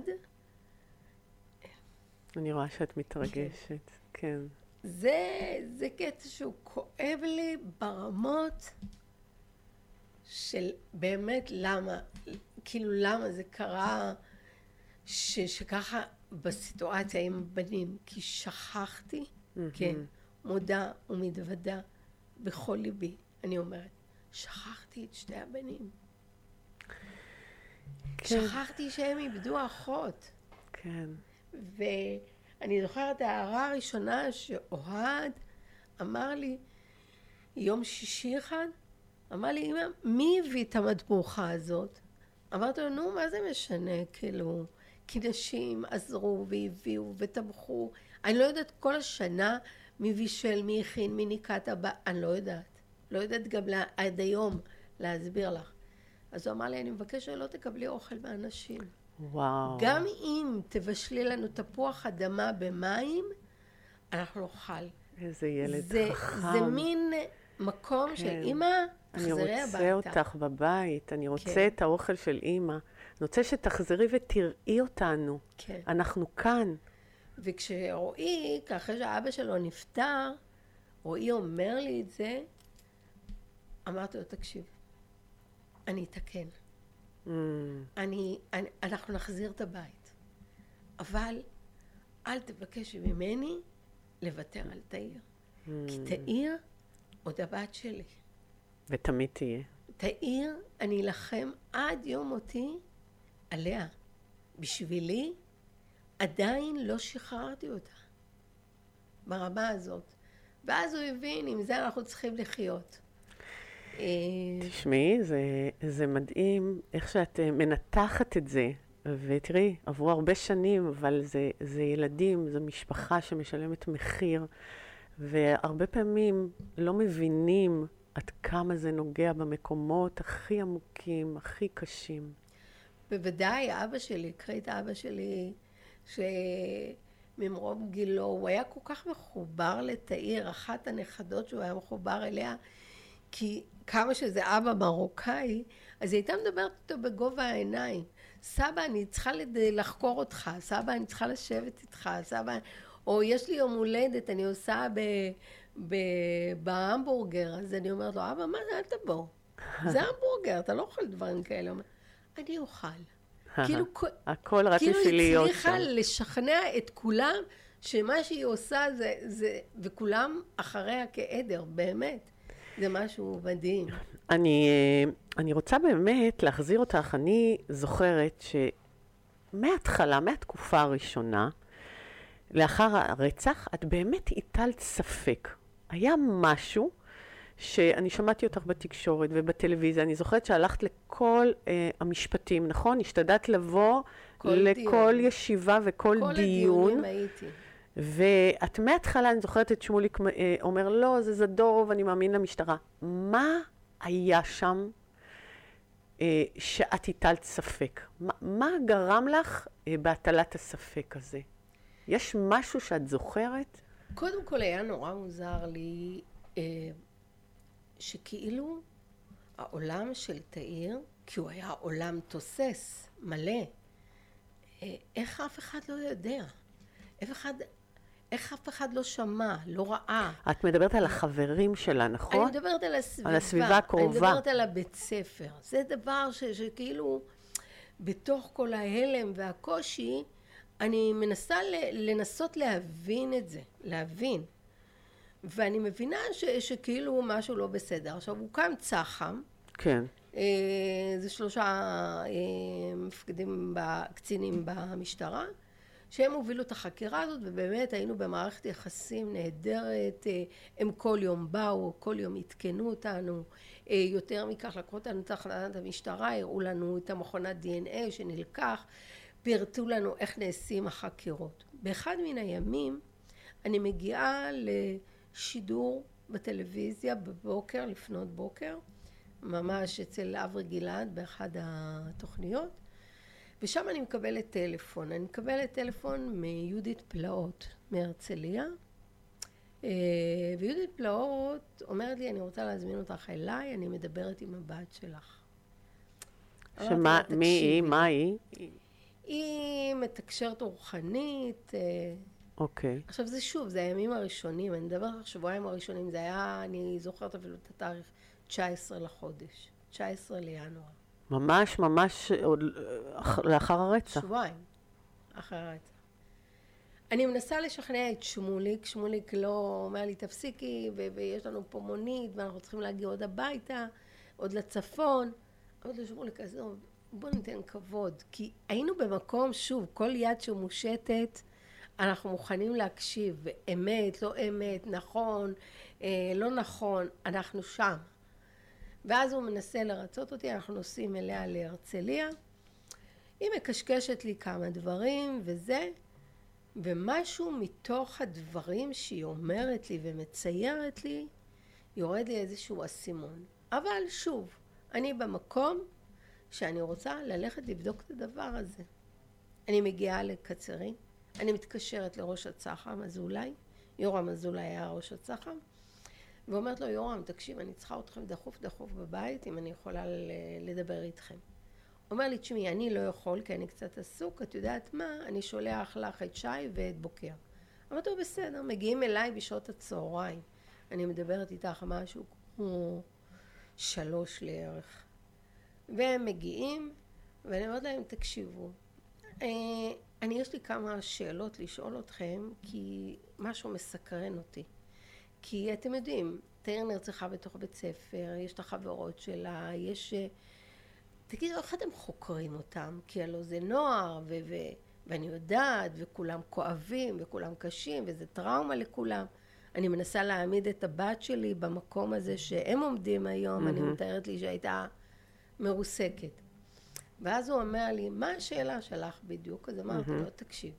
S4: אני רואה שאת מתרגשת, כן.
S5: זה, זה קטע שהוא כואב לי ברמות של באמת למה, כאילו למה זה קרה ש, שככה בסיטואציה עם בנים, כי שכחתי, mm-hmm. כן, מודה ומתוודה בכל ליבי, אני אומרת, שכחתי את שתי הבנים. כן. שכחתי שהם איבדו אחות.
S4: כן.
S5: ואני זוכרת ההערה הראשונה שאוהד אמר לי, יום שישי אחד, אמר לי, אמא, מי הביא את המטבוחה הזאת? אמרתי לו, נו, מה זה משנה, כאילו, כי נשים עזרו והביאו וטבחו. אני לא יודעת כל השנה מי בישל, מי הכין, מי ניקת הבא, אני לא יודעת. לא יודעת גם עד היום להסביר לך. אז הוא אמר לי, אני מבקש שלא תקבלי אוכל מאנשים.
S4: וואו.
S5: גם אם תבשלי לנו תפוח אדמה במים, אנחנו נאכל.
S4: איזה ילד
S5: זה,
S4: חכם.
S5: זה מין מקום כן. של אמא, תחזרי הביתה.
S4: אני רוצה אותך בבית, אני רוצה
S5: כן.
S4: את האוכל של אמא. אני רוצה שתחזרי ותראי אותנו.
S5: כן.
S4: אנחנו כאן.
S5: וכשרועי, אחרי שהאבא שלו נפטר, רועי אומר לי את זה, אמרתי לו, תקשיב, אני אתקן. Mm. אני, אני, אנחנו נחזיר את הבית. אבל אל תבקש ממני לוותר על תאיר. Mm. כי תאיר עוד הבת שלי.
S4: ותמיד תהיה.
S5: תאיר, אני אלחם עד יום מותי עליה. בשבילי, עדיין לא שחררתי אותה. ברמה הזאת. ואז הוא הבין, עם זה אנחנו צריכים לחיות.
S4: תשמעי, זה, זה מדהים איך שאת מנתחת את זה. ותראי, עברו הרבה שנים, אבל זה, זה ילדים, זו משפחה שמשלמת מחיר. והרבה פעמים לא מבינים עד כמה זה נוגע במקומות הכי עמוקים, הכי קשים.
S5: בוודאי, אבא שלי, קריא את אבא שלי, שממרום גילו, הוא היה כל כך מחובר לתאיר, אחת הנכדות שהוא היה מחובר אליה, כי כמה שזה אבא מרוקאי, אז היא הייתה מדברת אותו בגובה העיניים. סבא, אני צריכה לחקור אותך, סבא, אני צריכה לשבת איתך, סבא, או יש לי יום הולדת, אני עושה ב, בהמבורגר, אז אני אומרת לו, אבא, מה זה? אל תבוא. זה המבורגר, אתה לא אוכל דברים כאלה. אני אוכל. כאילו,
S4: הכל רק בשביל להיות שם.
S5: כאילו היא צריכה לשכנע את כולם שמה שהיא עושה זה, זה, וכולם אחריה כעדר, באמת. זה משהו מדהים.
S4: אני, אני רוצה באמת להחזיר אותך. אני זוכרת שמההתחלה, מהתקופה הראשונה, לאחר הרצח, את באמת הטלת ספק. היה משהו שאני שמעתי אותך בתקשורת ובטלוויזיה. אני זוכרת שהלכת לכל אה, המשפטים, נכון? השתדלת לבוא לכל דיון. ישיבה וכל כל דיון. כל הדיונים
S5: הייתי.
S4: ואת מההתחלה, אני זוכרת את שמוליק אה, אומר, לא, זה זדורוב, אני מאמין למשטרה. מה היה שם אה, שאת הטלת ספק? מה, מה גרם לך אה, בהטלת הספק הזה? יש משהו שאת זוכרת?
S5: קודם כל היה נורא מוזר לי אה, שכאילו העולם של תאיר, כי הוא היה עולם תוסס, מלא, אה, איך אף אחד לא יודע? איך אחד, איך אף אחד לא שמע, לא ראה?
S4: את מדברת על החברים שלה, נכון?
S5: אני מדברת על הסביבה.
S4: על הסביבה הקרובה.
S5: אני מדברת על הבית ספר. זה דבר ש, שכאילו בתוך כל ההלם והקושי, אני מנסה לנסות להבין את זה, להבין. ואני מבינה ש, שכאילו משהו לא בסדר. עכשיו, הוא קם צח"ם.
S4: כן.
S5: אה, זה שלושה אה, מפקדים, קצינים במשטרה, שהם הובילו את החקירה הזאת, ובאמת היינו במערכת יחסים נהדרת. אה, הם כל יום באו, כל יום התקנו אותנו. אה, יותר מכך, לקחו אותנו תחנת המשטרה, הראו לנו את המכונת די אן איי שנלקח, פירטו לנו איך נעשים החקירות. באחד מן הימים אני מגיעה לשידור בטלוויזיה בבוקר, לפנות בוקר, ממש אצל אברי גלעד באחד התוכניות, ושם אני מקבלת טלפון. אני מקבלת טלפון מיהודית פלאות מהרצליה, ויהודית פלאות אומרת לי, אני רוצה להזמין אותך אליי, אני מדברת עם הבת שלך.
S4: שמה, מי היא? מה היא?
S5: היא מתקשרת רוחנית.
S4: אוקיי.
S5: Okay. עכשיו זה שוב, זה הימים הראשונים, אני מדבר על שבועיים הראשונים, זה היה, אני זוכרת אפילו את התאריך תשע עשרה לחודש, תשע עשרה לינואר.
S4: ממש, ממש, עוד לאחר הרצח.
S5: שבועיים, אחר הרצח. אני מנסה לשכנע את שמוליק, שמוליק לא אומר לי, תפסיקי, ו- ויש לנו פה מונית, ואנחנו צריכים להגיע עוד הביתה, עוד לצפון. עוד לשמוליק, אז לא, בוא ניתן כבוד, כי היינו במקום, שוב, כל יד שמושטת, אנחנו מוכנים להקשיב, אמת, לא אמת, נכון, אה, לא נכון, אנחנו שם. ואז הוא מנסה לרצות אותי, אנחנו נוסעים אליה להרצליה, היא מקשקשת לי כמה דברים וזה, ומשהו מתוך הדברים שהיא אומרת לי ומציירת לי, יורד לי איזשהו אסימון. אבל שוב, אני במקום שאני רוצה ללכת לבדוק את הדבר הזה. אני מגיעה לקצרין, אני מתקשרת לראש הצח"ם, אזולאי, יורם אזולאי היה ראש הצח"ם, ואומרת לו, יורם, תקשיב, אני צריכה אתכם דחוף דחוף בבית, אם אני יכולה לדבר איתכם. אומר לי, תשמעי, אני לא יכול, כי אני קצת עסוק, את יודעת מה? אני שולח לך את שי ואת בוקר. אמרתי לו, בסדר, מגיעים אליי בשעות הצהריים. אני מדברת איתך משהו כמו שלוש לערך. והם מגיעים, ואני אומרת להם, תקשיבו, אני יש לי כמה שאלות לשאול אתכם, כי משהו מסקרן אותי. כי אתם יודעים, תאיר נרצחה בתוך בית ספר, יש את החברות שלה, יש... תגידו, איך אתם חוקרים אותם? כי הלוא זה נוער, ו- ו- ואני יודעת, וכולם כואבים, וכולם קשים, וזה טראומה לכולם. אני מנסה להעמיד את הבת שלי במקום הזה שהם עומדים היום, mm-hmm. אני מתארת לי שהייתה מרוסקת. ואז הוא אומר לי, מה השאלה שלך בדיוק? אז אמרתי לו, תקשיב.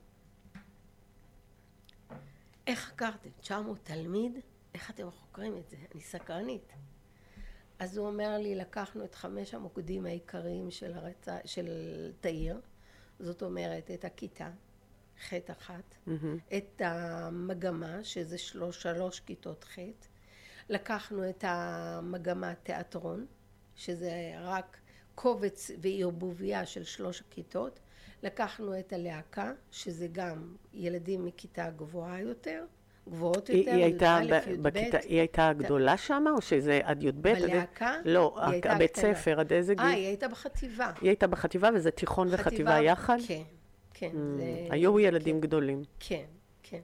S5: איך חקרתם? תשע מאות תלמיד? איך אתם חוקרים את זה? אני סקרנית. אז הוא אומר לי, לקחנו את חמש המוקדים העיקריים של, הרצע, של תאיר, זאת אומרת, את הכיתה, ח' אחת, mm-hmm. את המגמה, שזה שלוש, שלוש כיתות ח', לקחנו את המגמה תיאטרון, שזה רק קובץ וערבוביה של שלוש הכיתות, לקחנו את הלהקה, שזה גם ילדים מכיתה גבוהה יותר, גבוהות
S4: היא,
S5: יותר,
S4: היא הייתה
S5: י"א,
S4: ב-
S5: י"ב.
S4: בכיתה, היא הייתה גדולה שמה, או שזה עד י"ב? עד-
S5: בלהקה?
S4: לא,
S5: היא הייתה
S4: הבית
S5: קטנה.
S4: ספר, עד איזה גיל?
S5: אה, היא הייתה בחטיבה.
S4: היא הייתה בחטיבה, וזה תיכון וחטיבה יחד?
S5: כן, כן.
S4: Mm,
S5: זה-
S4: היו ילדים
S5: כן,
S4: גדולים.
S5: כן, כן.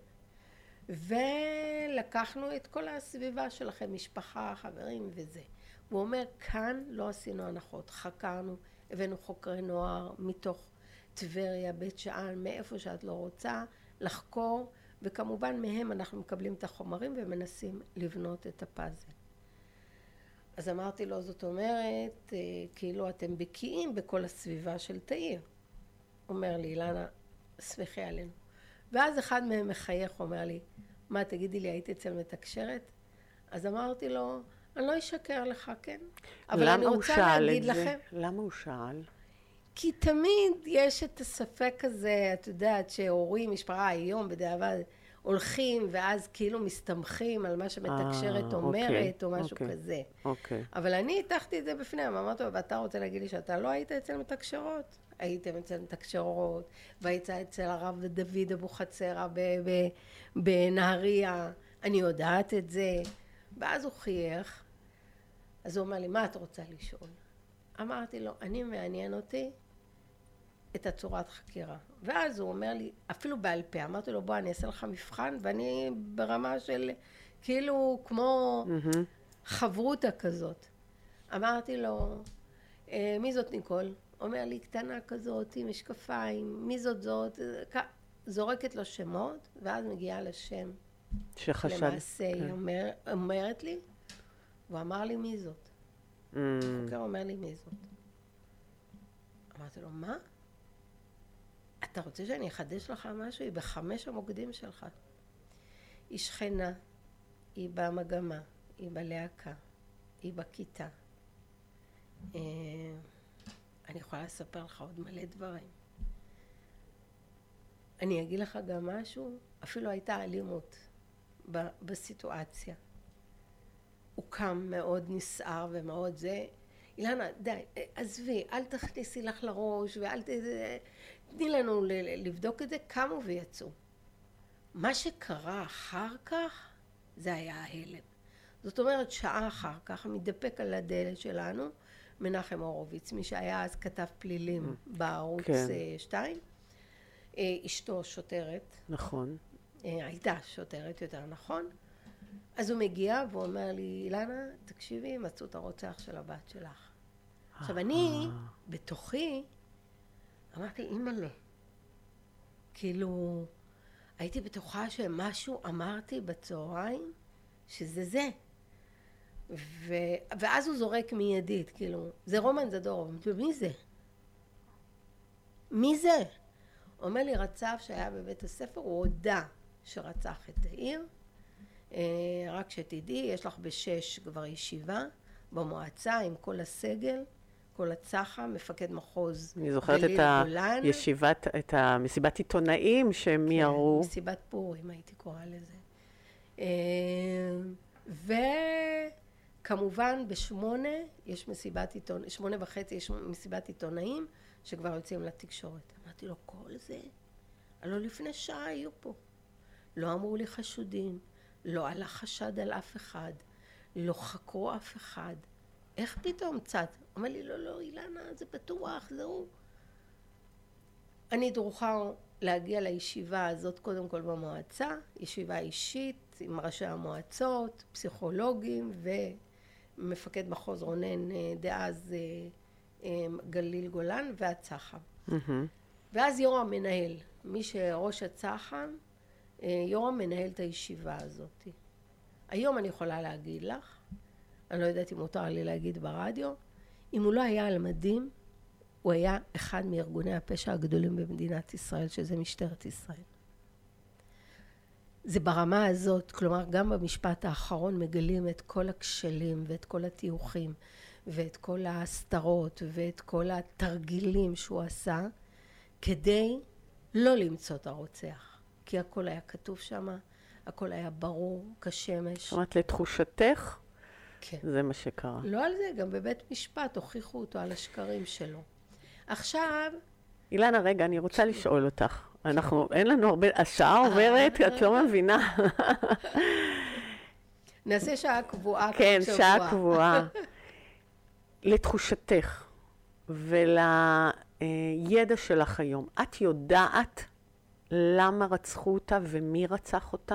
S5: ולקחנו את כל הסביבה שלכם, משפחה, חברים וזה. הוא אומר, כאן לא עשינו הנחות, חקרנו, הבאנו חוקרי נוער מתוך טבריה, בית שאן, מאיפה שאת לא רוצה, לחקור, וכמובן מהם אנחנו מקבלים את החומרים ומנסים לבנות את הפאזל. אז אמרתי לו, זאת אומרת, כאילו אתם בקיאים בכל הסביבה של תאיר. אומר לי, אילנה, שמחי עלינו. ואז אחד מהם מחייך, אומר לי, מה, תגידי לי, היית אצל מתקשרת? אז אמרתי לו, אני לא אשקר לך, כן? אבל אני רוצה להגיד לכם.
S4: למה הוא שאל?
S5: כי תמיד יש את הספק הזה, את יודעת, שהורים, משפחה היום בדיעבד, הולכים ואז כאילו מסתמכים על מה שמתקשרת אומרת או משהו כזה. אבל אני התחתי את זה בפניהם, אמרתי לו, ואתה רוצה להגיד לי שאתה לא היית אצל מתקשרות? הייתם אצל מתקשרות, והיית אצל הרב דוד אבוחצירא בנהריה, אני יודעת את זה. ואז הוא חייך, אז הוא אומר לי, מה את רוצה לשאול? אמרתי לו, אני מעניין אותי את הצורת חקירה. ואז הוא אומר לי, אפילו בעל פה, אמרתי לו, בוא, אני אעשה לך מבחן, ואני ברמה של, כאילו, כמו mm-hmm. חברותה כזאת. אמרתי לו, מי זאת ניקול? אומר לי, קטנה כזאת, עם משקפיים, מי זאת זאת? זורקת לו שמות, ואז מגיעה לשם.
S4: שחשד.
S5: למעשה, כן. היא אומר, אומרת לי, הוא אמר לי, מי זאת? Mm. החוקר אומר לי, מי זאת? אמרתי לו, מה? אתה רוצה שאני אחדש לך משהו? היא בחמש המוקדים שלך. היא שכנה, היא במגמה, היא בלהקה, היא בכיתה. אני יכולה לספר לך עוד מלא דברים. אני אגיד לך גם משהו, אפילו הייתה אלימות בסיטואציה. הוא קם מאוד נסער ומאוד זה. אילנה, די, עזבי, אל תכניסי לך לראש ואל ת... תני לנו לבדוק את זה, קמו ויצאו. מה שקרה אחר כך, זה היה ההלם. זאת אומרת, שעה אחר כך, מתדפק על הדלת שלנו, מנחם הורוביץ, מי שהיה אז כתב פלילים בערוץ שתיים, אשתו שוטרת.
S4: נכון.
S5: הייתה שוטרת יותר נכון. אז הוא מגיע והוא אומר לי, אילנה, תקשיבי, מצאו את הרוצח של הבת שלך. עכשיו אני, בתוכי, אמרתי, אימא'לה. כאילו, הייתי בטוחה שמשהו אמרתי בצהריים, שזה זה. ו... ואז הוא זורק מיידית, כאילו, זה רומן זדורוב. מי זה? מי זה? אומר לי, רצף שהיה בבית הספר, הוא הודע שרצח את תאיר. רק שתדעי, יש לך בשש כבר ישיבה במועצה עם כל הסגל, כל הצחה, מפקד מחוז
S4: גליל גולן. אני זוכרת את הישיבת, את המסיבת עיתונאים שהם מיהרו.
S5: כן, מסיבת פורים הייתי קוראה לזה. וכמובן בשמונה יש מסיבת עיתונאים, שמונה וחצי יש מסיבת עיתונאים שכבר יוצאים לתקשורת. אמרתי לו, כל זה, הלא לפני שעה היו פה. לא אמרו לי חשודים. לא עלה חשד על אף אחד, לא חקרו אף אחד. איך פתאום צד? אומר לי, לא, לא, אילנה, זה בטוח, זה הוא. אני דרוכה להגיע לישיבה הזאת קודם כל במועצה, ישיבה אישית עם ראשי המועצות, פסיכולוגים ומפקד מחוז רונן דאז גליל גולן והצח"ם. Mm-hmm. ואז יורם מנהל, מי שראש הצח"ם, יורם מנהל את הישיבה הזאת. היום אני יכולה להגיד לך, אני לא יודעת אם מותר לי להגיד ברדיו, אם הוא לא היה על מדים, הוא היה אחד מארגוני הפשע הגדולים במדינת ישראל, שזה משטרת ישראל. זה ברמה הזאת, כלומר גם במשפט האחרון מגלים את כל הכשלים ואת כל התיוחים ואת כל ההסתרות ואת כל התרגילים שהוא עשה, כדי לא למצוא את הרוצח. כי הכל היה כתוב שם, הכל היה ברור, כשמש. זאת
S4: אומרת, לתחושתך,
S5: כן.
S4: זה מה שקרה.
S5: לא על זה, גם בבית משפט הוכיחו אותו על השקרים שלו. עכשיו...
S4: אילנה, רגע, אני רוצה לשאול אותך. אנחנו, אין לנו הרבה, השעה עוברת, את לא מבינה.
S5: נעשה שעה קבועה.
S4: כן, שעה קבועה. לתחושתך ולידע שלך היום, את יודעת למה רצחו אותה ומי רצח אותה?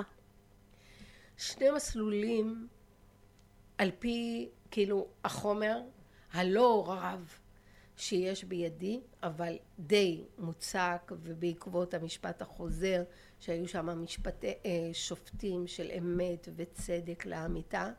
S5: שני מסלולים על פי, כאילו, החומר הלא רב שיש בידי, אבל די מוצק, ובעקבות המשפט החוזר, שהיו שם משפטי, שופטים של אמת וצדק לאמיתה,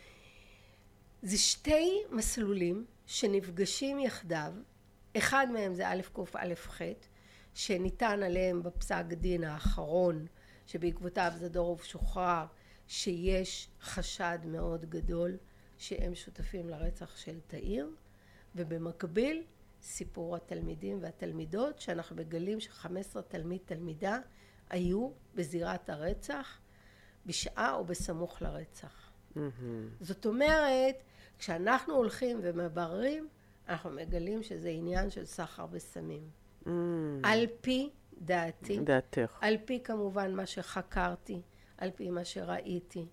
S5: זה שתי מסלולים שנפגשים יחדיו. אחד מהם זה א' ק' א' ח', שניתן עליהם בפסק דין האחרון, שבעקבותיו זדורוב שוחרר, שיש חשד מאוד גדול שהם שותפים לרצח של תאיר, ובמקביל סיפור התלמידים והתלמידות, שאנחנו מגלים ש-חמישה עשר תלמיד תלמידה היו בזירת הרצח בשעה או בסמוך לרצח. Mm-hmm. זאת אומרת, כשאנחנו הולכים ומבררים, אנחנו מגלים שזה עניין של סחר בסמים. Mm-hmm. על פי דעתי,
S4: דעתך.
S5: על פי כמובן מה שחקרתי, על פי מה שראיתי,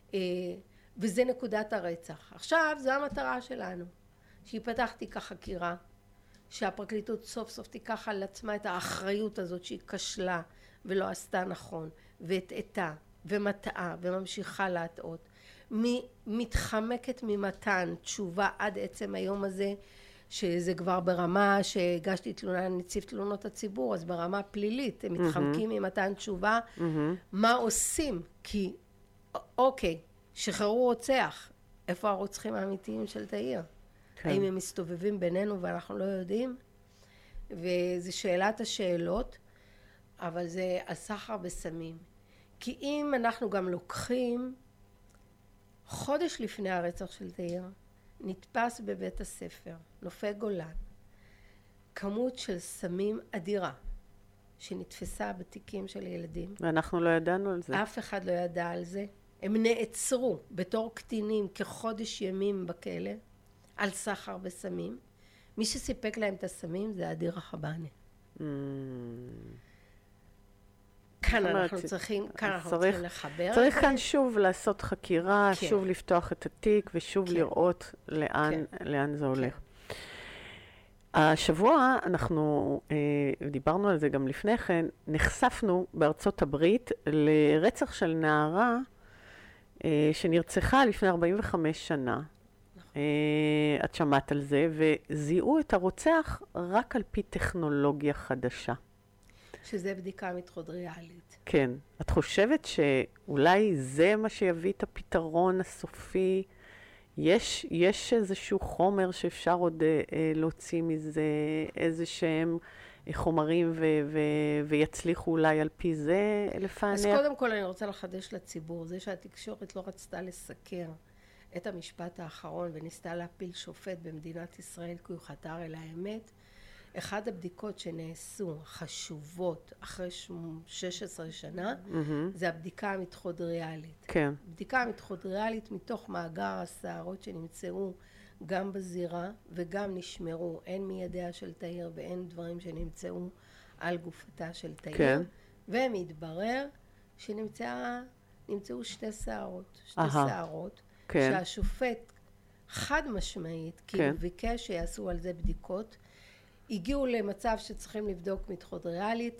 S5: וזה נקודת הרצח. עכשיו זו המטרה שלנו, שיפתח תיק החקירה, שהפרקליטות סוף סוף תיקח על עצמה את האחריות הזאת שהיא כשלה ולא עשתה נכון, והטעתה ומטעה וממשיכה להטעות, מתחמקת ממתן תשובה עד עצם היום הזה, שזה כבר ברמה שהגשתי תלונה לנציב תלונות הציבור, אז ברמה פלילית הם מתחמקים mm-hmm. ממתן תשובה, mm-hmm. מה עושים? כי אוקיי, שחררו רוצח, איפה הרוצחים האמיתיים של תאיר? כן. האם הם מסתובבים בינינו ואנחנו לא יודעים? וזה שאלת השאלות, אבל זה הסחר בסמים. כי אם אנחנו גם לוקחים, חודש לפני הרצח של תאיר, נתפס בבית הספר, נופי גולן, כמות של סמים אדירה, שנתפסה בתיקים של ילדים.
S4: ואנחנו לא ידענו על זה.
S5: אף אחד לא ידע על זה. הם נעצרו בתור קטינים כחודש ימים בכלא, על סחר בסמים. מי שסיפק להם את הסמים זה אדיר החבאני. Mm. כאן אנחנו צריכים, כאן אנחנו
S4: צריך,
S5: צריכים לחבר.
S4: צריך כאן שוב לעשות חקירה, כן. שוב לפתוח את התיק ושוב כן. לראות לאן, כן. לאן זה הולך. כן. השבוע אנחנו אה, דיברנו על זה גם לפני כן, נחשפנו בארצות הברית לרצח של נערה אה, שנרצחה לפני ארבעים וחמש שנה. נכון. אה, את שמעת על זה, וזיהו את הרוצח רק על פי טכנולוגיה חדשה.
S5: שזה בדיקה מיטוכונדריאלית.
S4: כן. את חושבת שאולי זה מה שיביא את הפתרון הסופי? יש, יש איזשהו חומר שאפשר עוד אה, להוציא מזה איזה שהם חומרים ו, ו, ויצליחו אולי על פי זה לפענח?
S5: אז קודם כל אני רוצה לחדש לציבור, זה שהתקשורת לא רצתה לסקר את המשפט האחרון וניסתה להפיל שופט במדינת ישראל כי הוא חתר אל האמת. אחד הבדיקות שנעשו חשובות אחרי שש עשרה שנה, mm-hmm. זה הבדיקה המיטוכונדריאלית.
S4: כן.
S5: בדיקה המיטוכונדריאלית מתוך מאגר השערות שנמצאו גם בזירה וגם נשמרו, אין מידיה של תאיר ואין דברים שנמצאו על גופתה של תאיר. כן. ומתברר שנמצאו שתי שערות, שתי Aha. שערות, כן. שהשופט חד משמעית, כי כן. הוא ביקש שיעשו על זה בדיקות, הגיעו למצב שצריכים לבדוק מיטוכונדריאלית,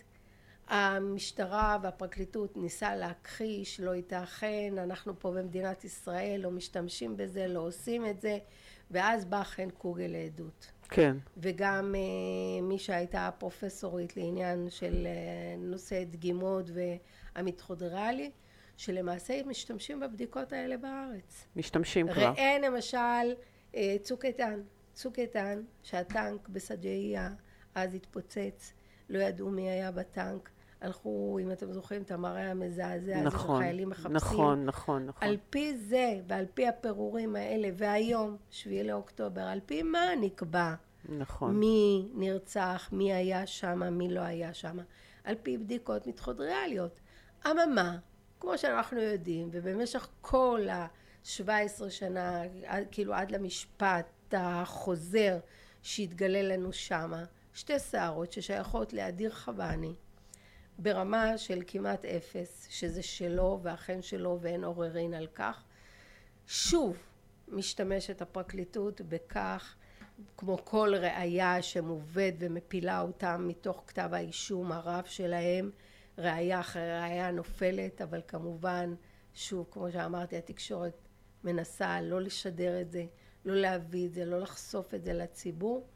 S5: המשטרה והפרקליטות ניסה להכחיש, לא ייתכן, אנחנו פה במדינת ישראל לא משתמשים בזה, לא עושים את זה, ואז בא חן קוגל לעדות.
S4: כן.
S5: וגם uh, מי שהייתה פרופסורית לעניין של uh, נושא דגימות והמיטוכונדריאלי, שלמעשה משתמשים בבדיקות האלה בארץ.
S4: משתמשים כבר.
S5: ראה למשל uh, צוק איתן. צוק איתן, שהטנק בסג'איה אז התפוצץ, לא ידעו מי היה בטנק, הלכו, אם אתם זוכרים, את המראה המזעזע, נכון, אז החיילים מחפשים.
S4: נכון, נכון, נכון.
S5: על פי זה, ועל פי הפירורים האלה, והיום, שביעי לאוקטובר, על פי מה נקבע?
S4: נכון.
S5: מי נרצח, מי היה שם, מי לא היה שם, על פי בדיקות מיטוכונדריאליות. אממה, כמו שאנחנו יודעים, ובמשך כל ה-שבע עשרה שנה, כאילו עד למשפט, החוזר שהתגלה לנו שמה, שתי שערות ששייכות לאדיר חבני, ברמה של כמעט אפס, שזה שלו ואכן שלו ואין עוררין על כך. שוב משתמשת הפרקליטות בכך, כמו כל ראיה שמובאת ומפילה אותם מתוך כתב האישום הרב שלהם, ראיה אחרי ראיה נופלת, אבל כמובן, שוב, כמו שאמרתי, התקשורת מנסה לא לשדר את זה, לא להביא את זה, לא לחשוף את זה לציבור,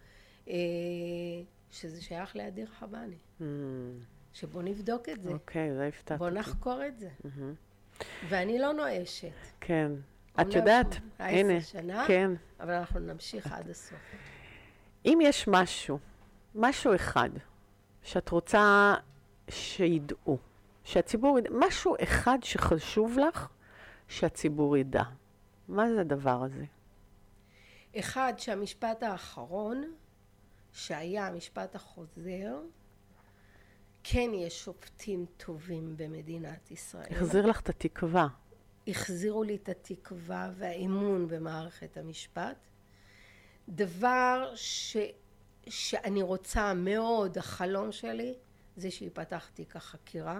S5: שזה שייך לאדיר חבני. Mm. שבוא נבדוק את זה.
S4: אוקיי, זה הפתעת.
S5: בוא נחקור את זה. Mm-hmm. ואני לא נואשת.
S4: כן. את יודעת, הנה,
S5: שנה,
S4: כן.
S5: אבל אנחנו נמשיך עד הסוף.
S4: אם יש משהו, משהו אחד, שאת רוצה שידעו, שהציבור ידע, משהו אחד שחשוב לך, שהציבור ידע. מה זה הדבר הזה?
S5: אחד, שהמשפט האחרון, שהיה המשפט החוזר, כן יש שופטים טובים במדינת ישראל.
S4: החזיר לך את התקווה.
S5: החזירו לי את התקווה והאמון במערכת המשפט. דבר ש... שאני רוצה מאוד, החלום שלי, זה שיפתח תיק החקירה,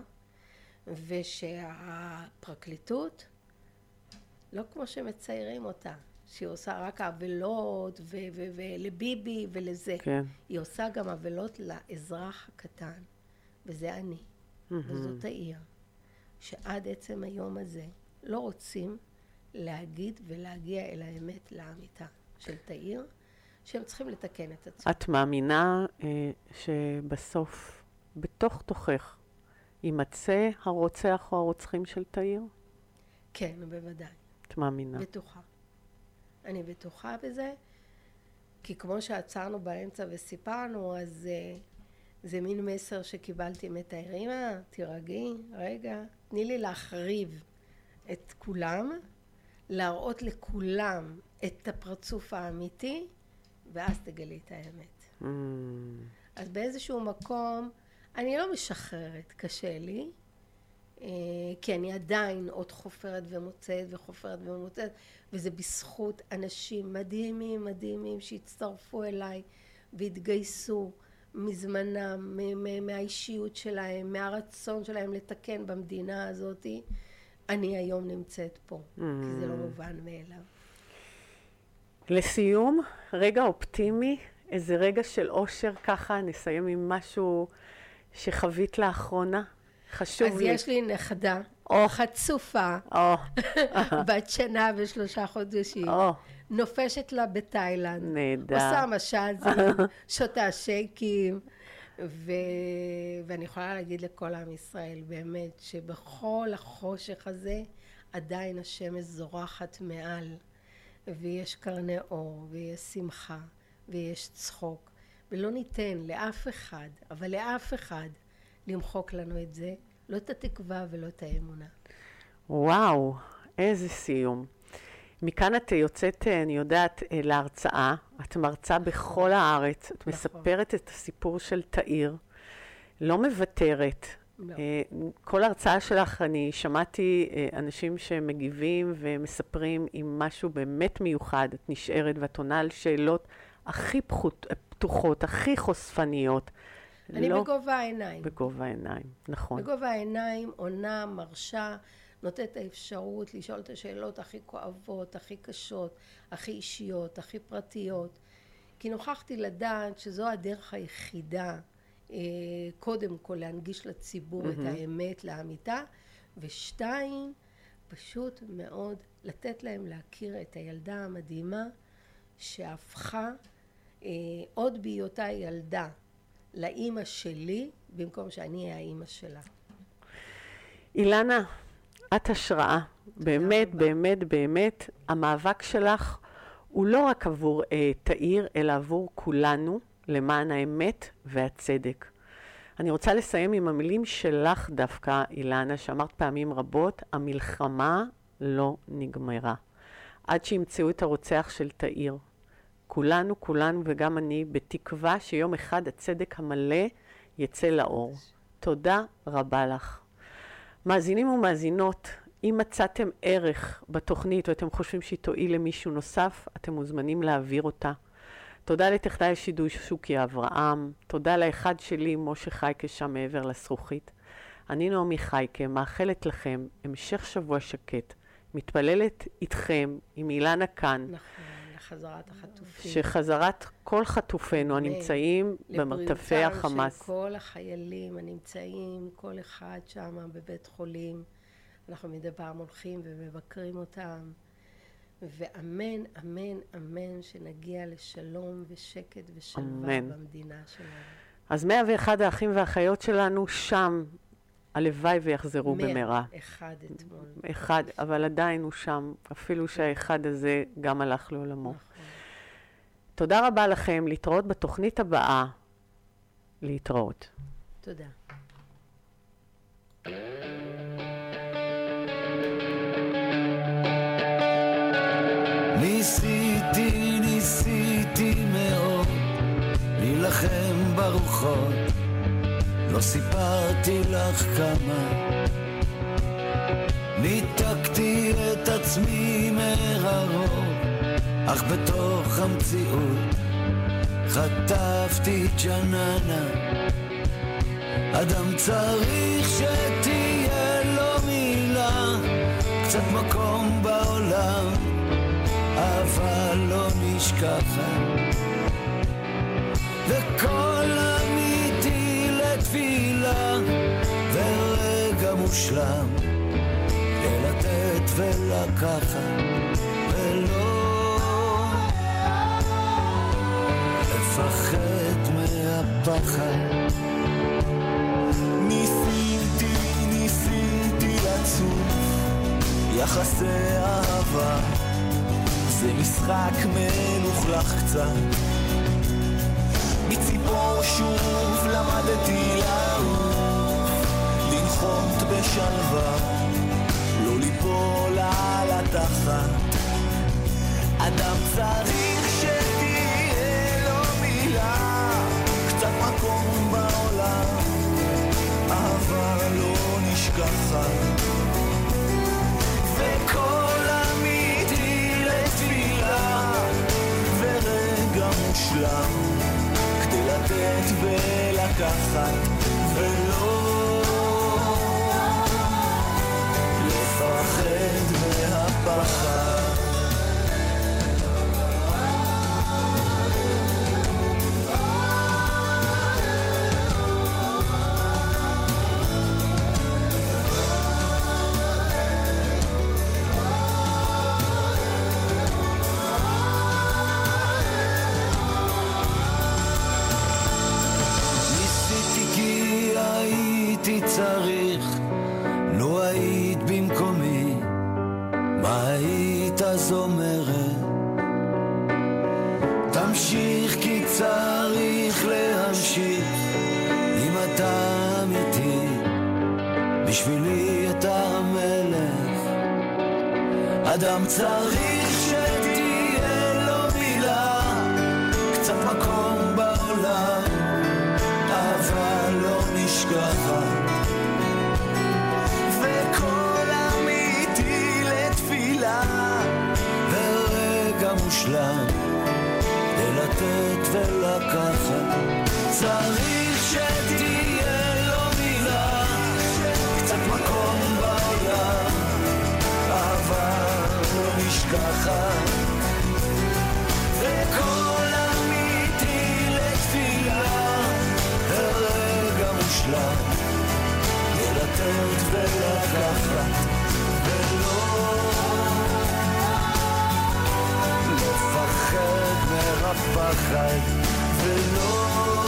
S5: ושהפרקליטות, לא כמו שמציירים אותה, שהיא עושה רק עוולות ו- ו- ולביבי ולזה. כן. היא עושה גם עוולות לאזרח הקטן, וזה אני, mm-hmm. וזאת העיר, שעד עצם היום הזה לא רוצים להגיד ולהגיע אל האמת לאמיתה של תאיר, שהם צריכים לתקן את עצמם.
S4: את מאמינה אה, שבסוף, בתוך תוכך, יימצא הרוצח או הרוצחים של תאיר?
S5: כן, בוודאי.
S4: את מאמינה?
S5: בטוחה. אני בטוחה בזה, כי כמו שעצרנו באמצע וסיפרנו, אז uh, זה מין מסר שקיבלתי מתאיר. אמא, תירגעי, רגע, תני לי להחריב את כולם, להראות לכולם את הפרצוף האמיתי, ואז תגלי את האמת. Mm. אז באיזשהו מקום, אני לא משחררת, קשה לי, כי אני עדיין עוד חופרת ומוצאת וחופרת ומוצאת, וזה בזכות אנשים מדהימים, מדהימים שהצטרפו אליי והתגייסו מזמנם, מהאישיות שלהם, מהרצון שלהם לתקן במדינה הזאת. אני היום נמצאת פה, mm. כי זה לא מובן מאליו.
S4: לסיום, רגע אופטימי, איזה רגע של אושר ככה, נסיים עם משהו שחווית לאחרונה. חשוב
S5: אז
S4: לי.
S5: יש לי נכדה,
S4: oh.
S5: חצופה,
S4: oh.
S5: בת שנה ושלושה חודשים, oh. נופשת לה בתאילנד,
S4: נהדר.
S5: עושה משאזים, שותה שייקים, ו... ואני יכולה להגיד לכל עם ישראל באמת, שבכל החושך הזה, עדיין השמש זורחת מעל, ויש קרני אור, ויש שמחה, ויש צחוק, ולא ניתן לאף אחד, אבל לאף אחד, למחוק לנו את זה, לא את התקווה ולא את האמונה.
S4: וואו, איזה סיום. מכאן את יוצאת, אני יודעת, להרצאה, את מרצה בכל הארץ, את מספרת את הסיפור של תאיר, לא מוותרת. לא. כל הרצאה שלך, אני שמעתי אנשים שמגיבים ומספרים עם משהו באמת מיוחד, את נשארת ואת עונה על שאלות הכי פתוחות, הכי חושפניות.
S5: אני
S4: לא,
S5: בגובה העיניים.
S4: בגובה העיניים, נכון.
S5: בגובה העיניים, עונה, מרשה, נותנת האפשרות לשאול את השאלות הכי כואבות, הכי קשות, הכי אישיות, הכי פרטיות. כי נוכחתי לדעת שזו הדרך היחידה, אה, קודם כל להנגיש לציבור mm-hmm. את האמת לאמיתה, ושתיים, פשוט מאוד לתת להם להכיר את הילדה המדהימה, שהפכה אה, עוד בהיותה ילדה, לאמא שלי, במקום שאני אהיה האמא שלה.
S4: אילנה, את השראה. באמת, באמת, באמת, המאבק שלך הוא לא רק עבור אה, תאיר, אלא עבור כולנו, למען האמת והצדק. אני רוצה לסיים עם המילים שלך דווקא, אילנה, שאמרת פעמים רבות, המלחמה לא נגמרה. עד שימצאו את הרוצח של תאיר. כולנו, כולנו וגם אני, בתקווה שיום אחד הצדק המלא יצא לאור. תודה רבה לך. מאזינים ומאזינות, אם מצאתם ערך בתוכנית ואתם חושבים שהיא תועיל למישהו נוסף, אתם מוזמנים להעביר אותה. תודה לטכנאי השידור שוקי אברהם, תודה לאחד שלי, משה חייקה שם מעבר לזכוכית. אני נעמי חייקה, מאחלת לכם המשך שבוע שקט, מתפללת איתכם, עם אילנה כאן.
S5: נכון, לחזרת החטופים.
S4: שחזרת כל חטופינו הנמצאים במרתפי החמאס.
S5: לבריאותם של כל החיילים הנמצאים, כל אחד שם בבית חולים. אנחנו מדי פעם הולכים ומבקרים אותם. ואמן, אמן, אמן, שנגיע לשלום ושקט ושלווה
S4: אמן.
S5: במדינה שלנו.
S4: אז מאה ואחד האחים והאחיות שלנו שם, הלוואי ויחזרו
S5: מאה,
S4: במהרה.
S5: אחד אתמול.
S4: אחד, אבל עדיין הוא שם, אפילו שהאחד הזה גם הלך לעולמו.
S5: נכון.
S4: תודה רבה לכם, להתראות בתוכנית הבאה. להתראות.
S5: תודה.
S6: ניסיתי, ניסיתי מאוד להילחם ברוחות, לא סיפרתי לך כמה ניתקתי את עצמי מהרוב, אך בתוך המציאות חטפתי ג'ננה. אדם צריך שתהיה לו מילה, קצת מקום בעולם, אבל לא נשכחת, וכל אמיתי לתפילה, ורגע מושלם לתת ולקחת, ולא לפחד מהפחד. ניסיתי, ניסיתי לצוף יחסי אהבה, זה משחק מלוכלך קצת, מציפור שוב למדתי לעוף, לנחות בשלווה, לא ליפול על התחת. אדם צריך שתהיה לו מילה, קצת מקום בעולם, אהבה לא נשכחת, וכל אמיתי לתפילה, ורגע מושלם כדי לתת ולקחת, ולא לפחד מהפחד. צריך, לא היית במקומי, מה היית אז אומרת? תמשיך כי צריך להמשיך, אם אתה אמיתי, בשבילי אתה המלך. אדם צריך שתהיה לו מילה, קצת מקום בעולם, אבל לא נשכחת, וכל אמיתי לתפילה, ורגע מושלם לתת ולקחת. צריך שתהיה לו מילה, קצת מקום בעולם, אבל לא נשכחת, וכל אמיתי לתפילה, ורגע מושלם לתת ולקחת, ולא לפחד מהפחד, ולא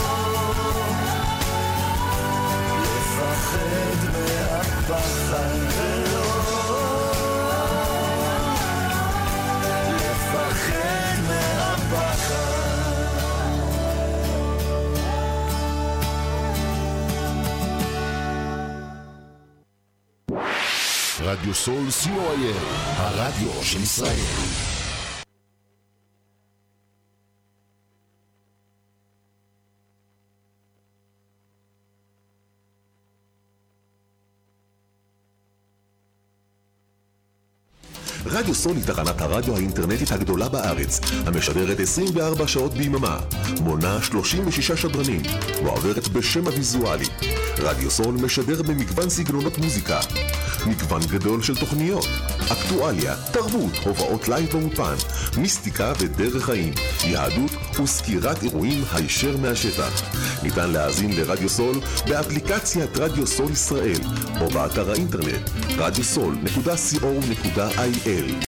S6: לפחד מהפחד, ולא לפחד מהפחד.
S1: רדיו סול סי או איי אל, הרדיו של ישראל.
S2: רדיו רדיו סול היא תחנת הרדיו האינטרנטית הגדולה בארץ, המשדרת עשרים וארבע שעות ביממה, מונה שלושים ושישה שדרנים, מועברת בשם הוויזואלי. רדיו סול משדר במגוון סגנונות מוזיקה, מגוון גדול של תוכניות, אקטואליה, תרבות, הובאות לייב באולפן, מיסטיקה ודרך חיים, יהדות וסקירת אירועים הישר מהשטח. ניתן להאזין לרדיו סול באפליקציית רדיו סול ישראל או באתר האינטרנט רדיו סול נקודה סי או נקודה איי אל.